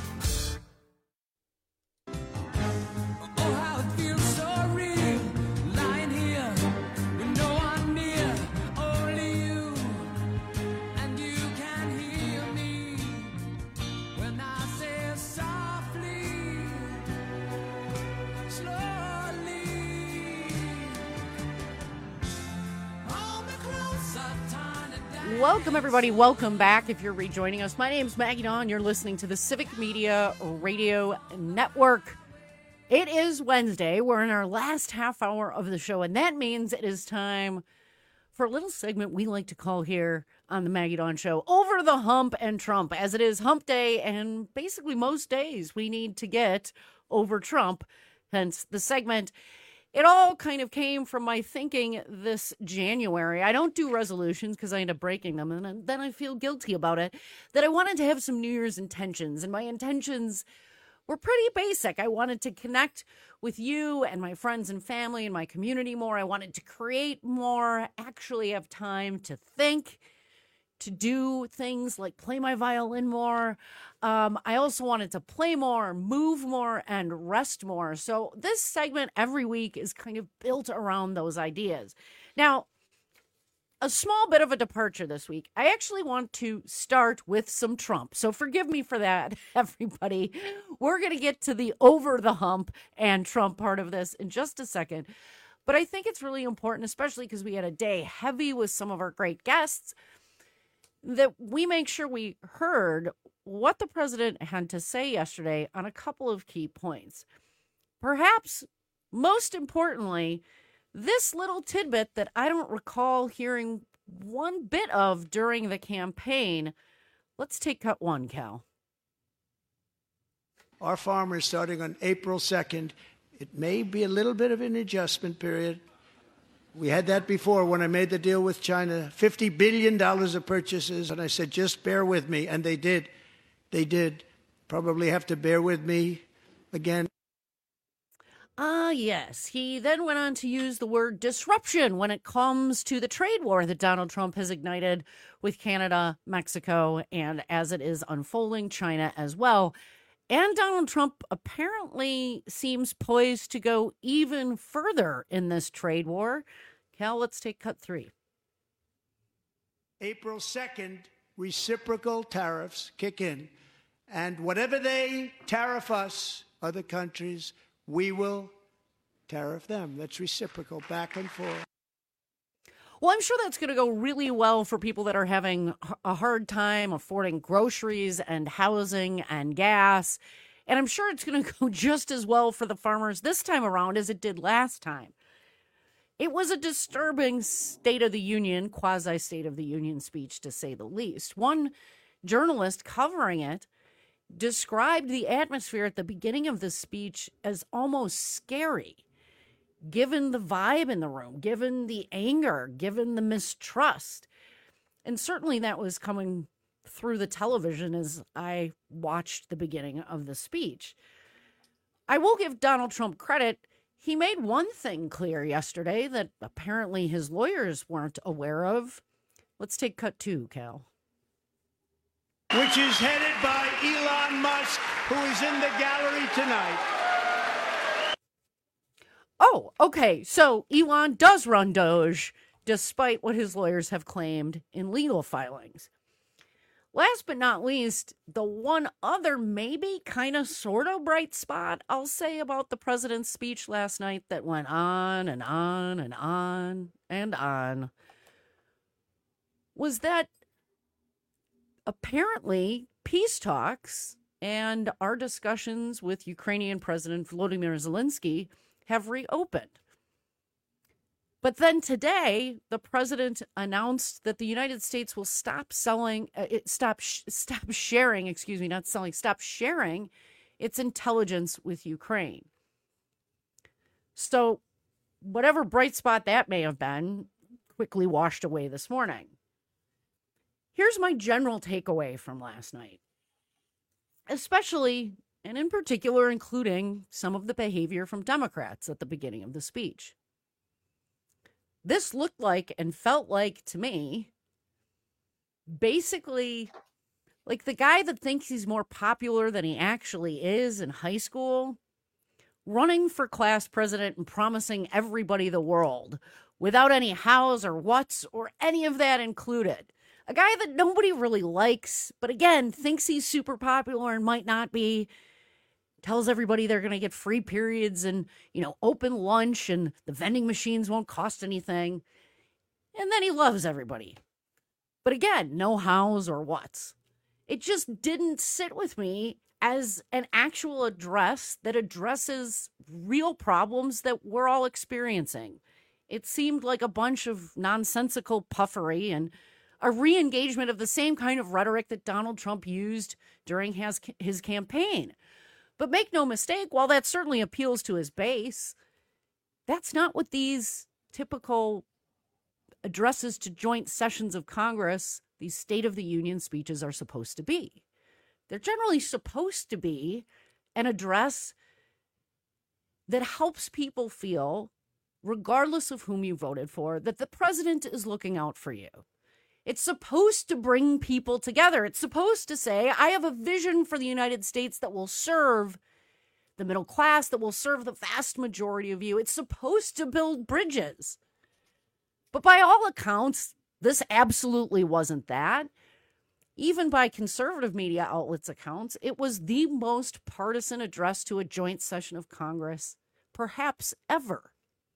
Welcome, everybody. Welcome back if you're rejoining us. My name's Maggie Dawn. You're listening to the Civic Media Radio Network. It is Wednesday. We're in our last half hour of the show, and that means it is time for a little segment we like to call here on the Maggie Dawn Show, Over the Hump and Trump. As it is hump day, and basically most days we need to get over Trump, hence the segment. It all kind of came from my thinking this January. I don't do resolutions because I end up breaking them, and then I feel guilty about it, that I wanted to have some New Year's intentions, and my intentions were pretty basic. I wanted to connect with you and my friends and family and my community more. I wanted to create more, actually have time to think, to do things like play my violin more. Um, I also wanted to play more, move more, and rest more. So this segment every week is kind of built around those ideas. Now, a small bit of a departure this week. I actually want to start with some Trump. So forgive me for that, everybody. We're going to get to the over the hump and Trump part of this in just a second. But I think it's really important, especially because we had a day heavy with some of our great guests, that we make sure we heard what the president had to say yesterday on a couple of key points. Perhaps most importantly, this little tidbit that I don't recall hearing one bit of during the campaign. Let's take cut one, Cal. Our farmers, starting on April second, it may be a little bit of an adjustment period. We had that before when I made the deal with China, fifty billion dollars of purchases, and I said, just bear with me, and they did. They did. Probably have to bear with me again. Ah, yes. He then went on to use the word disruption when it comes to the trade war that Donald Trump has ignited with Canada, Mexico, and as it is unfolding, China as well. And Donald Trump apparently seems poised to go even further in this trade war. Cal, let's take cut three. April second, reciprocal tariffs kick in. And whatever they tariff us, other countries, we will tariff them. That's reciprocal, back and forth. Well, I'm sure that's going to go really well for people that are having a hard time affording groceries and housing and gas. And I'm sure it's going to go just as well for the farmers this time around as it did last time. It was a disturbing State of the Union, quasi-State of the Union speech, to say the least. One journalist covering it described the atmosphere at the beginning of the speech as almost scary, given the vibe in the room, given the anger, given the mistrust. And certainly that was coming through the television as I watched the beginning of the speech. I will give Donald Trump credit. He made one thing clear yesterday that apparently his lawyers weren't aware of. Let's take cut two, Cal. Which is headed by Elon Musk, who is in the gallery tonight. Oh, okay. So Elon does run Doge, despite what his lawyers have claimed in legal filings. Last but not least, the one other maybe kind of sort of bright spot I'll say about the president's speech last night that went on and on and on and on was that apparently peace talks and our discussions with Ukrainian President Volodymyr Zelensky have reopened. But then today, the president announced that the United States will stop selling, uh, it stop sh- stop sharing, excuse me, not selling, stop sharing its intelligence with Ukraine. So whatever bright spot that may have been, quickly washed away this morning. Here's my general takeaway from last night, especially and in particular, including some of the behavior from Democrats at the beginning of the speech. This looked like and felt like to me, basically, like the guy that thinks he's more popular than he actually is in high school, running for class president and promising everybody the world without any hows or whats or any of that included. A guy that nobody really likes, but again, thinks he's super popular and might not be. Tells everybody they're going to get free periods and, you know, open lunch and the vending machines won't cost anything. And then he loves everybody. But again, no hows or whats. It just didn't sit with me as an actual address that addresses real problems that we're all experiencing. It seemed like a bunch of nonsensical puffery and a re-engagement of the same kind of rhetoric that Donald Trump used during his, his campaign. But make no mistake, while that certainly appeals to his base, that's not what these typical addresses to joint sessions of Congress, these State of the Union speeches, are supposed to be. They're generally supposed to be an address that helps people feel, regardless of whom you voted for, that the president is looking out for you. It's supposed to bring people together. It's supposed to say, I have a vision for the United States that will serve the middle class, that will serve the vast majority of you. It's supposed to build bridges. But by all accounts, this absolutely wasn't that. Even by conservative media outlets' accounts, it was the most partisan address to a joint session of Congress, perhaps ever.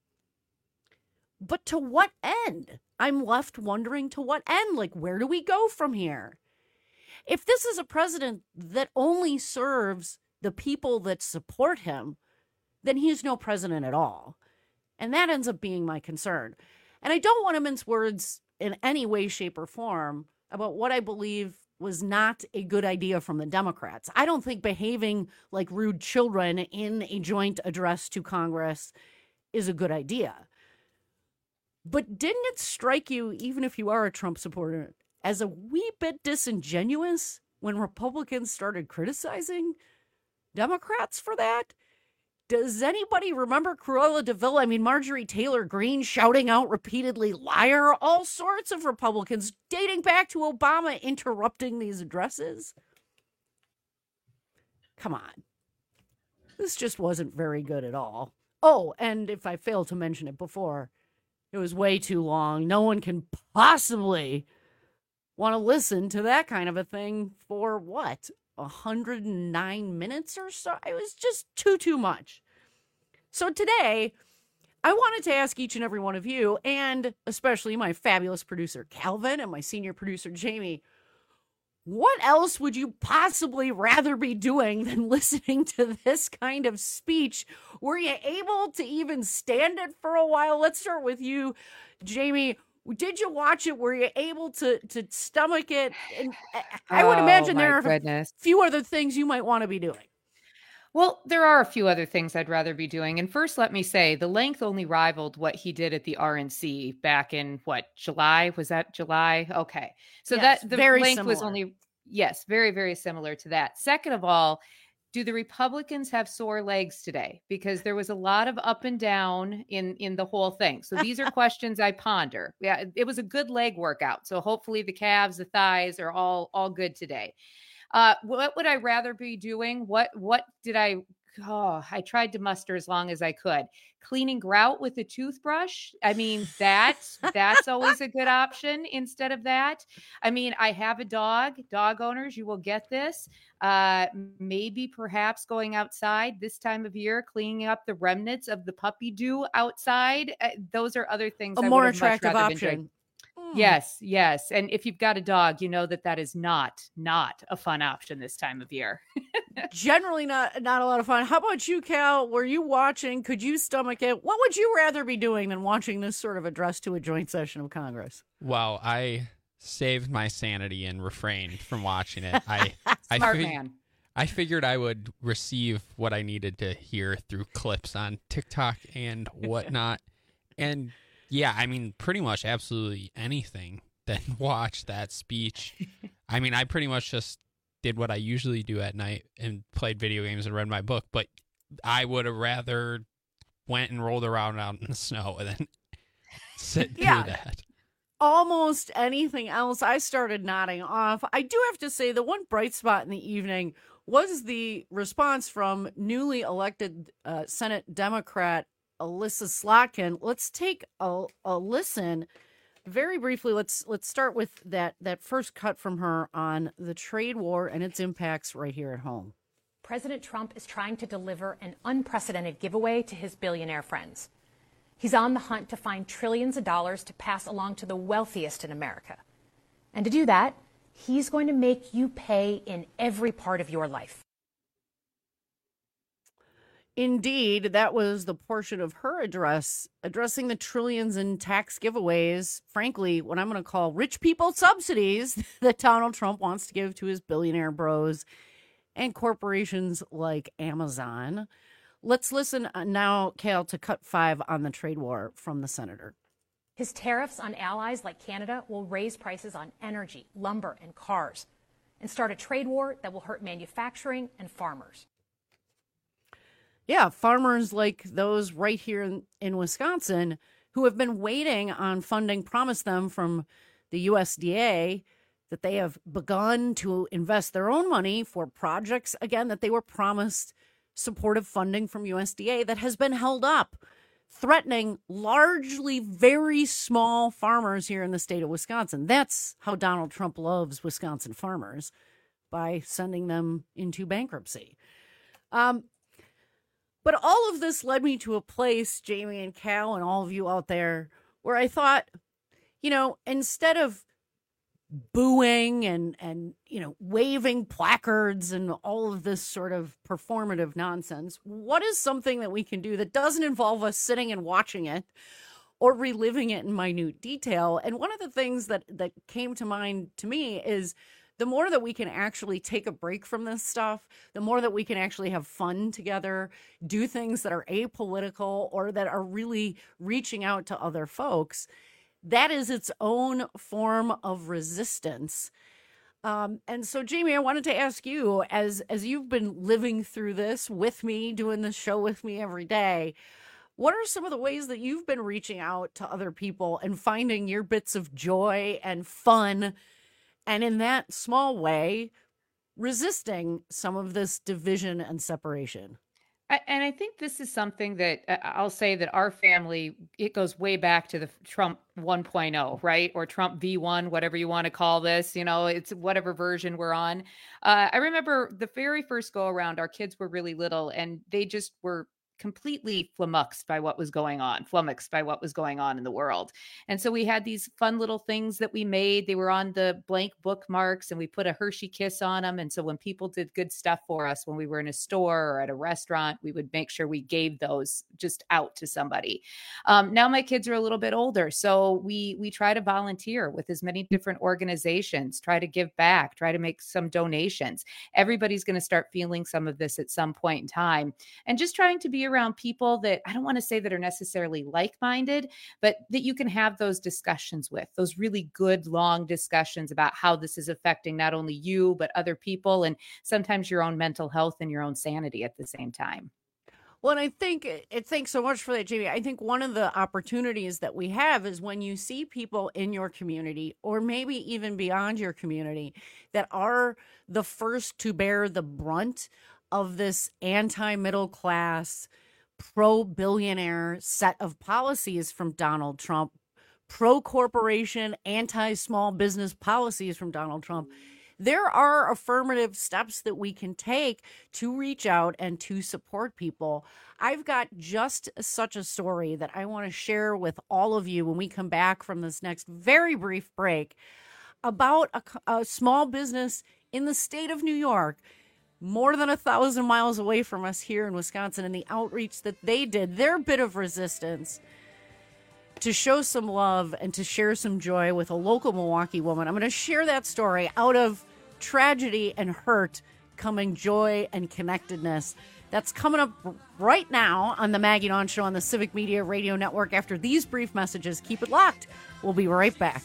But to what end? I'm left wondering to what end? Like, where do we go from here? If this is a president that only serves the people that support him, then he's no president at all. And that ends up being my concern. And I don't want to mince words in any way, shape, or form about what I believe was not a good idea from the Democrats. I don't think behaving like rude children in a joint address to Congress is a good idea. But didn't it strike you, even if you are a Trump supporter, as a wee bit disingenuous when Republicans started criticizing Democrats for that? Does anybody remember Cruella de Vil? I mean, Marjorie Taylor Greene shouting out repeatedly, liar, all sorts of Republicans dating back to Obama interrupting these addresses. Come on. This just wasn't very good at all. Oh, and if I failed to mention it before, it was way too long. No one can possibly want to listen to that kind of a thing for what? one hundred nine minutes or so? It was just too, too much. So today, I wanted to ask each and every one of you, and especially my fabulous producer, Calvin, and my senior producer, Jamie, what else would you possibly rather be doing than listening to this kind of speech? Were you able to even stand it for a while? Let's start with you, Jamie. Did you watch it? Were you able to to stomach it? And I would Oh, imagine my there are goodness. a few other things you might want to be doing. Well, there are a few other things I'd rather be doing. And first, let me say the length only rivaled what he did at the R N C back in what, July? Was that July? Okay. So Yes, that the very length was similar. only, yes, very, very similar to that. Second of all, do the Republicans have sore legs today? Because there was a lot of up and down in, in the whole thing. So these are questions I ponder. Yeah, it was a good leg workout. So hopefully the calves, the thighs are all, all good today. Uh, what would I rather be doing? What, what did I, oh, I tried to muster as long as I could. Cleaning grout with a toothbrush. I mean, that's, that's always a good option instead of that. I mean, I have a dog, dog owners, you will get this. Uh, maybe perhaps going outside this time of year, cleaning up the remnants of the puppy dew outside. Uh, those are other things A I more would have much attractive rather been doing. option. Yes, yes. And if you've got a dog, you know that that is not, not a fun option this time of year. Generally not not a lot of fun. How about you, Cal? Were you watching? Could you stomach it? What would you rather be doing than watching this sort of address to a joint session of Congress? Well, I saved my sanity and refrained from watching it. I, I Smart fig- man. I figured I would receive what I needed to hear through clips on TikTok and whatnot. And yeah, I mean, pretty much absolutely anything than watch that speech. I mean, I pretty much just did what I usually do at night and played video games and read my book, but I would have rather went and rolled around out in the snow than sit Yeah. through that. Almost anything else. I started nodding off. I do have to say the one bright spot in the evening was the response from newly elected uh, Senate Democrat Alyssa Slotkin. Let's take a, a listen very briefly. Let's let's start with that that first cut from her on the trade war and its impacts right here at home. President Trump is trying to deliver an unprecedented giveaway to his billionaire friends. He's on the hunt to find trillions of dollars to pass along to the wealthiest in America. And to do that, he's going to make you pay in every part of your life. Indeed, that was the portion of her address addressing the trillions in tax giveaways, frankly, what I'm going to call rich people subsidies that Donald Trump wants to give to his billionaire bros and corporations like Amazon. Let's listen now, Cal, to cut five on the trade war from the senator. His tariffs on allies like Canada will raise prices on energy, lumber, and cars, and start a trade war that will hurt manufacturing and farmers. Yeah, farmers like those right here in, in Wisconsin who have been waiting on funding promised them from the U S D A, that they have begun to invest their own money for projects, again, that they were promised supportive funding from U S D A that has been held up, threatening largely very small farmers here in the state of Wisconsin. That's how Donald Trump loves Wisconsin farmers, by sending them into bankruptcy. Um, But all of this led me to a place, Jamie and Cal and all of you out there, where I thought, you know, instead of booing and, and you know, waving placards and all of this sort of performative nonsense, what is something that we can do that doesn't involve us sitting and watching it or reliving it in minute detail? And one of the things that, that came to mind to me is the more that we can actually take a break from this stuff, the more that we can actually have fun together, do things that are apolitical or that are really reaching out to other folks, that is its own form of resistance. Um, and so, Jamie, I wanted to ask you, as as you've been living through this with me, doing this show with me every day, what are some of the ways that you've been reaching out to other people and finding your bits of joy and fun, and in that small way, resisting some of this division and separation? I, and I think this is something that uh, I'll say that our family, it goes way back to the Trump one point oh, right? Or Trump V one, whatever you want to call this, you know, it's whatever version we're on. Uh, I remember the very first go around, our kids were really little and they just were completely flummoxed by what was going on, flummoxed by what was going on in the world. And so we had these fun little things that we made. They were on the blank bookmarks and we put a Hershey kiss on them. And so when people did good stuff for us, when we were in a store or at a restaurant, we would make sure we gave those just out to somebody. Um, now my kids are a little bit older. So we, we try to volunteer with as many different organizations, try to give back, try to make some donations. Everybody's going to start feeling some of this at some point in time, and just trying to be around people that I don't want to say that are necessarily like-minded, but that you can have those discussions with, those really good, long discussions about how this is affecting not only you, but other people, and sometimes your own mental health and your own sanity at the same time. Well, and I think it, thanks so much for that, Jamie. I think one of the opportunities that we have is when you see people in your community, or maybe even beyond your community, that are the first to bear the brunt of this anti-middle class, pro-billionaire set of policies from Donald Trump, pro-corporation, anti-small business policies from Donald Trump, there are affirmative steps that we can take to reach out and to support people. I've got just such a story that I want to share with all of you when we come back from this next very brief break about a, a small business in the state of New York, more than a thousand miles away from us here in Wisconsin, and the outreach that they did, their bit of resistance to show some love and to share some joy with a local Milwaukee woman. I'm going to share that story. Out of tragedy and hurt coming joy and connectedness. That's coming up right now on the Maggie Dawn Show on the Civic Media Radio Network after these brief messages. Keep it locked. We'll be right back.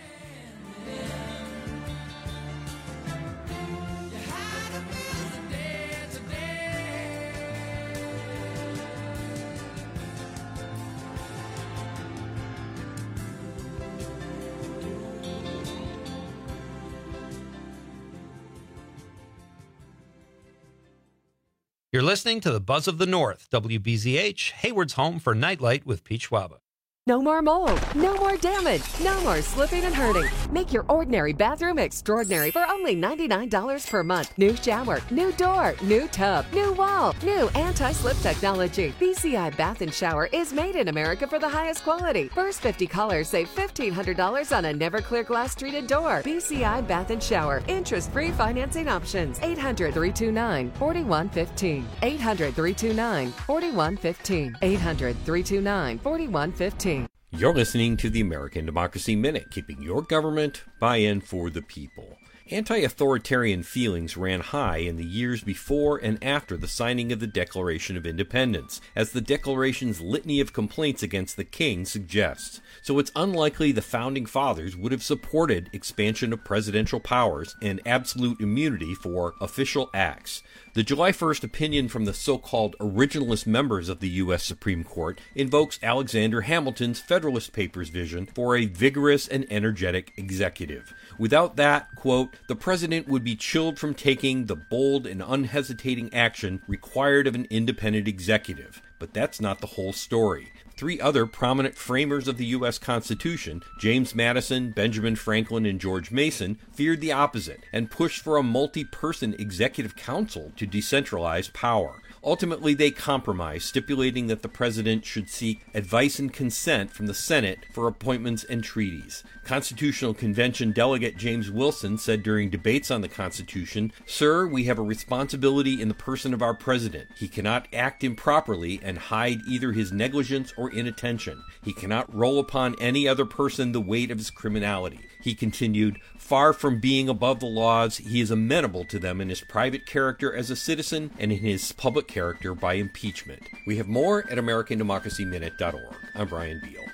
You're listening to the Buzz of the North, W B Z H, Hayward's home for Nightlight with Pete Schwaba. No more mold, no more damage, no more slipping and hurting. Make your ordinary bathroom extraordinary for only ninety-nine dollars per month. New shower, new door, new tub, new wall, new anti-slip technology. B C I Bath and Shower is made in America for the highest quality. First fifty callers save fifteen hundred dollars on a never clear glass treated door. B C I Bath and Shower. Interest-free financing options. eight hundred, three two nine, four one one five. eight hundred, three two nine, four one one five. eight hundred, three two nine, four one one five. You're listening to the American Democracy Minute, keeping your government buy-in for the people. Anti-authoritarian feelings ran high in the years before and after the signing of the Declaration of Independence, as the Declaration's litany of complaints against the king suggests. So it's unlikely the Founding Fathers would have supported expansion of presidential powers and absolute immunity for official acts. The July first opinion from the so-called originalist members of the U S Supreme Court invokes Alexander Hamilton's Federalist Papers vision for a vigorous and energetic executive. Without that, quote, the president would be chilled from taking the bold and unhesitating action required of an independent executive. But that's not the whole story. Three other prominent framers of the U S Constitution, James Madison, Benjamin Franklin, and George Mason, feared the opposite and pushed for a multi-person executive council to decentralize power. Ultimately, they compromised, stipulating that the president should seek advice and consent from the Senate for appointments and treaties. Constitutional Convention delegate James Wilson said during debates on the Constitution, "Sir, we have a responsibility in the person of our president. He cannot act improperly and hide either his negligence or inattention. He cannot roll upon any other person the weight of his criminality." He continued, "Far from being above the laws, he is amenable to them in his private character as a citizen and in his public character by impeachment." We have more at American Democracy Minute dot org. I'm Brian Beal.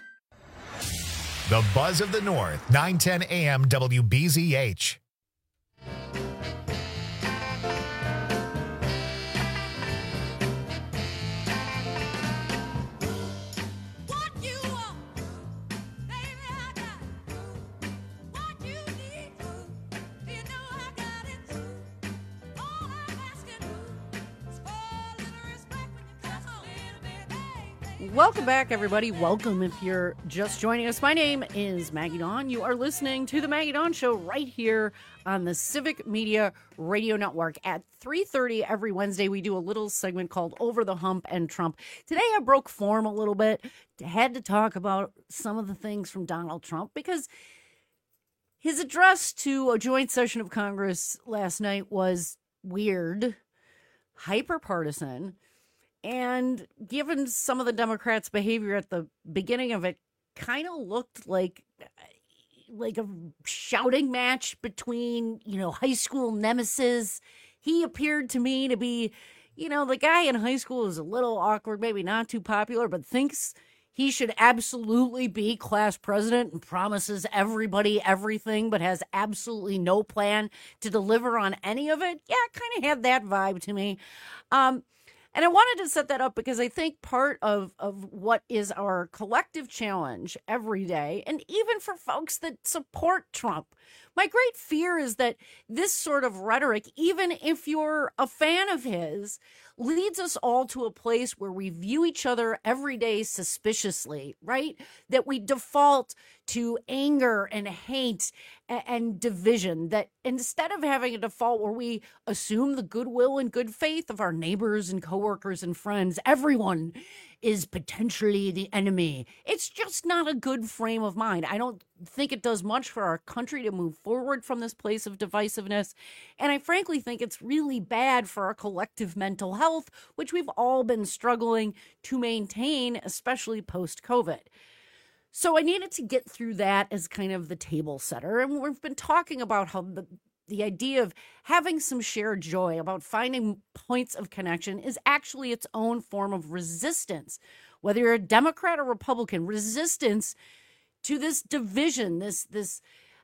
The Buzz of the North, nine ten A M W B Z H. Welcome back, everybody. Welcome if you're just joining us. My name is Maggie Dawn. You are listening to The Maggie Dawn Show right here on the Civic Media Radio Network. At three thirty every Wednesday, we do a little segment called Over the Hump and Trump. Today, I broke form a little bit. Had to talk about some of the things from Donald Trump because his address to a joint session of Congress last night was weird, hyper-partisan. And given some of the Democrats' behavior at the beginning of it, kind of looked like like a shouting match between, you know, high school nemesis. He appeared to me to be, you know, the guy in high school is a little awkward, maybe not too popular, but thinks he should absolutely be class president and promises everybody everything, but has absolutely no plan to deliver on any of it. Yeah, kind of had that vibe to me. Um, And I wanted to set that up because I think part of, of what is our collective challenge every day, and even for folks that support Trump, my great fear is that this sort of rhetoric, even if you're a fan of his, leads us all to a place where we view each other every day suspiciously, right? That we default to anger and hate and, and division, that instead of having a default where we assume the goodwill and good faith of our neighbors and coworkers and friends, everyone is potentially the enemy. It's just not a good frame of mind. I don't think it does much for our country to move forward from this place of divisiveness. And I frankly think it's really bad for our collective mental health, which we've all been struggling to maintain, especially post-COVID. So I needed to get through that as kind of the table setter. And we've been talking about how the the idea of having some shared joy, about finding points of connection, is actually its own form of resistance. Whether you're a Democrat or Republican, resistance to this division, this this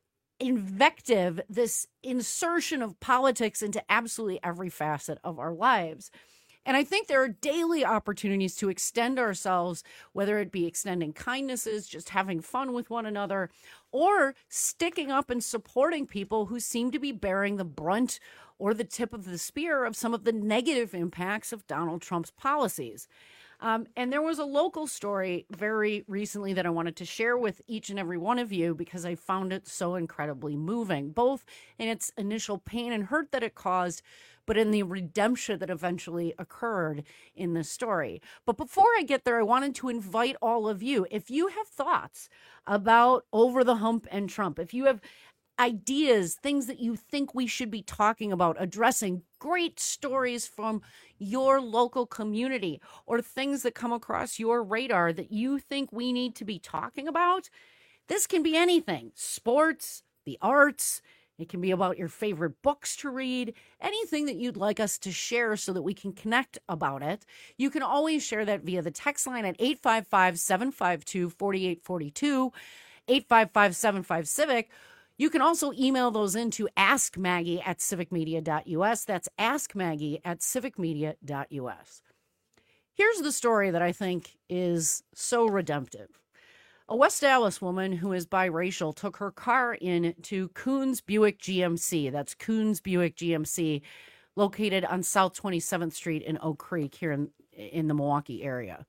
invective, this insertion of politics into absolutely every facet of our lives. And I think there are daily opportunities to extend ourselves, whether it be extending kindnesses, just having fun with one another, or sticking up and supporting people who seem to be bearing the brunt or the tip of the spear of some of the negative impacts of Donald Trump's policies. Um, and there was a local story very recently that I wanted to share with each and every one of you because I found it so incredibly moving, both in its initial pain and hurt that it caused, but in the redemption that eventually occurred in this story. But before I get there, I wanted to invite all of you, if you have thoughts about Over the Hump and Trump, if you have ideas, things that you think we should be talking about, addressing, great stories from your local community, or things that come across your radar that you think we need to be talking about, this can be anything. Sports, the arts, it can be about your favorite books to read, anything that you'd like us to share so that we can connect about it. You can always share that via the text line at eight five five, seven five two, four eight four two, eight five five, seven five, civic. You can also email those in to askmaggie at civicmedia dot u s. That's askmaggie at civicmedia dot u s. Here's the story that I think is so redemptive. A West Dallas woman who is biracial took her car in to Coons Buick G M C. That's Coons Buick G M C, located on South twenty-seventh Street in Oak Creek here in, in the Milwaukee area.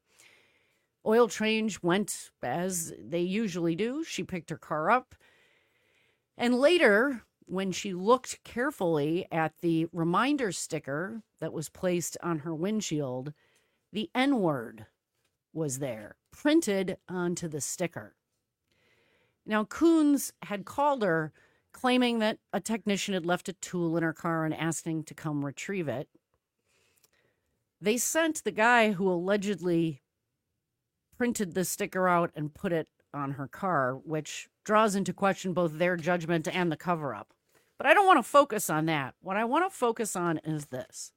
Oil change went as they usually do. She picked her car up. And later, when she looked carefully at the reminder sticker that was placed on her windshield, the N-word was there, printed onto the sticker. Now, Coons had called her, claiming that a technician had left a tool in her car and asking to come retrieve it. They sent the guy who allegedly printed the sticker out and put it on her car, which draws into question both their judgment and the cover-up. But I don't want to focus on that. What I want to focus on is this.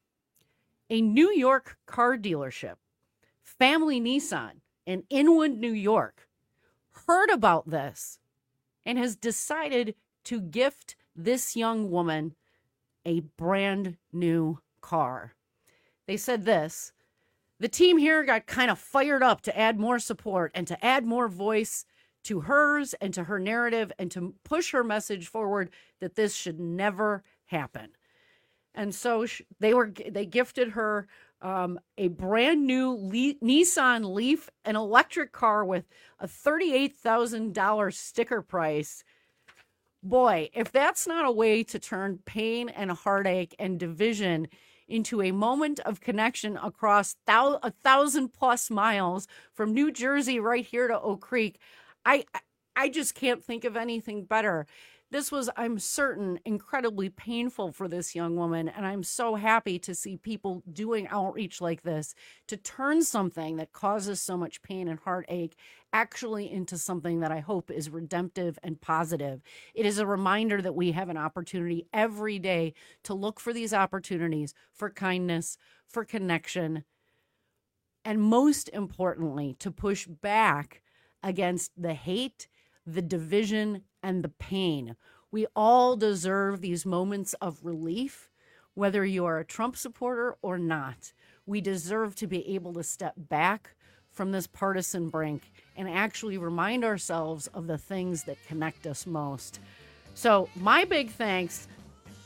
A New York car dealership, Family Nissan in Inwood, New York, heard about this and has decided to gift this young woman a brand new car. They said this: the team here got kind of fired up to add more support and to add more voice to hers and to her narrative and to push her message forward that this should never happen. And so they were they gifted her um, a brand new Le- Nissan Leaf, an electric car with a thirty-eight thousand dollars sticker price. Boy, if that's not a way to turn pain and heartache and division into a moment of connection across thou- a thousand plus miles from New Jersey right here to Oak Creek, I I just can't think of anything better. This was, I'm certain, incredibly painful for this young woman, and I'm so happy to see people doing outreach like this to turn something that causes so much pain and heartache actually into something that I hope is redemptive and positive. It is a reminder that we have an opportunity every day to look for these opportunities for kindness, for connection, and most importantly, to push back against the hate, the division, and the pain. We all deserve these moments of relief, whether you are a Trump supporter or not. We deserve to be able to step back from this partisan brink and actually remind ourselves of the things that connect us most. So my big thanks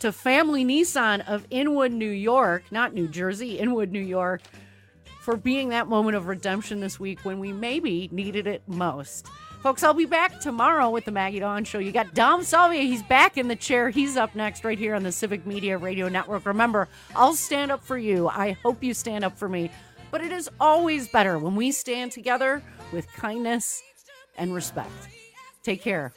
to Family Nissan of Inwood, New York, not New Jersey, Inwood, New York, for being that moment of redemption this week when we maybe needed it most. Folks, I'll be back tomorrow with the Maggie Dawn Show. You got Dom Salvia. He's back in the chair. He's up next right here on the Civic Media Radio Network. Remember, I'll stand up for you. I hope you stand up for me. But it is always better when we stand together with kindness and respect. Take care.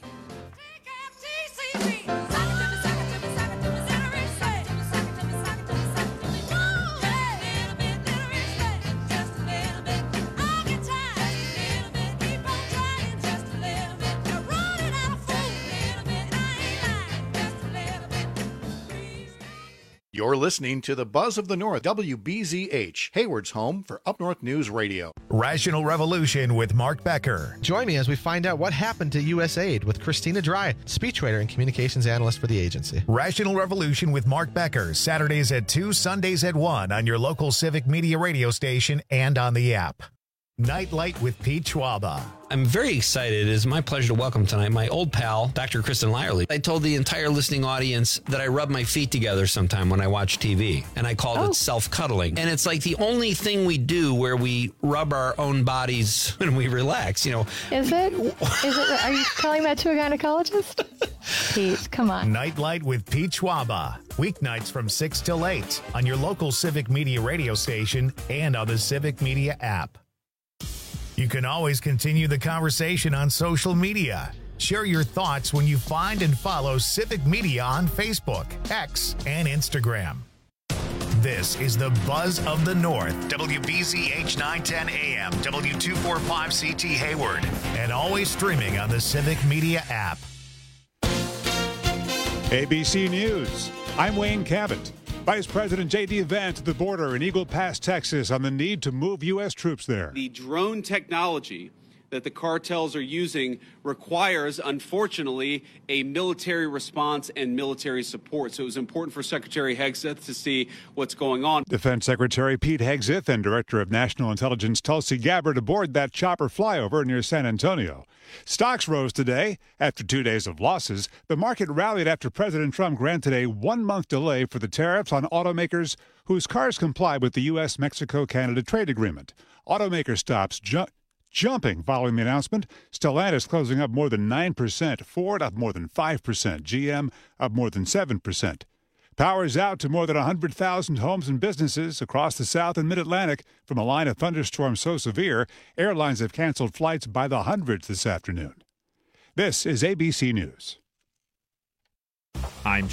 You're listening to the Buzz of the North, W B Z H, Hayward's home for Up North News Radio. Rational Revolution with Mark Becker. Join me as we find out what happened to U S A I D with Christina Dry, speechwriter and communications analyst for the agency. Rational Revolution with Mark Becker, Saturdays at two, Sundays at one on your local Civic Media radio station and on the app. Nightlight with Pete Schwaba. I'm very excited. It is my pleasure to welcome tonight my old pal, Doctor Kristen Lyerly. I told the entire listening audience that I rub my feet together sometime when I watch T V, and I called Oh. it self-cuddling. And it's like the only thing we do where we rub our own bodies when we relax, you know. Is it? Is it? Are you telling that to a gynecologist? Pete, come on. Nightlight with Pete Schwaba. Weeknights from six till eight on your local Civic Media radio station and on the Civic Media app. You can always continue the conversation on social media. Share your thoughts when you find and follow Civic Media on Facebook, X, and Instagram. This is the Buzz of the North, W B Z H nine ten A M, W two forty-five C T Hayward, and always streaming on the Civic Media app. A B C News. I'm Wayne Cabot. Vice President J D. Vance at the border in Eagle Pass, Texas, on the need to move U S troops there. The drone technology that the cartels are using requires, unfortunately, a military response and military support. So it was important for Secretary Hegseth to see what's going on. Defense Secretary Pete Hegseth and Director of National Intelligence Tulsi Gabbard aboard that chopper flyover near San Antonio. Stocks rose today. After two days of losses, the market rallied after President Trump granted a one-month delay for the tariffs on automakers whose cars comply with the U S Mexico Canada trade agreement. Automaker stocks ju- jumping following the announcement. Stellantis closing up more than nine percent. Ford up more than five percent. G M up more than seven percent. Power is out to more than one hundred thousand homes and businesses across the South and Mid-Atlantic from a line of thunderstorms so severe, airlines have canceled flights by the hundreds this afternoon. This is A B C News. I'm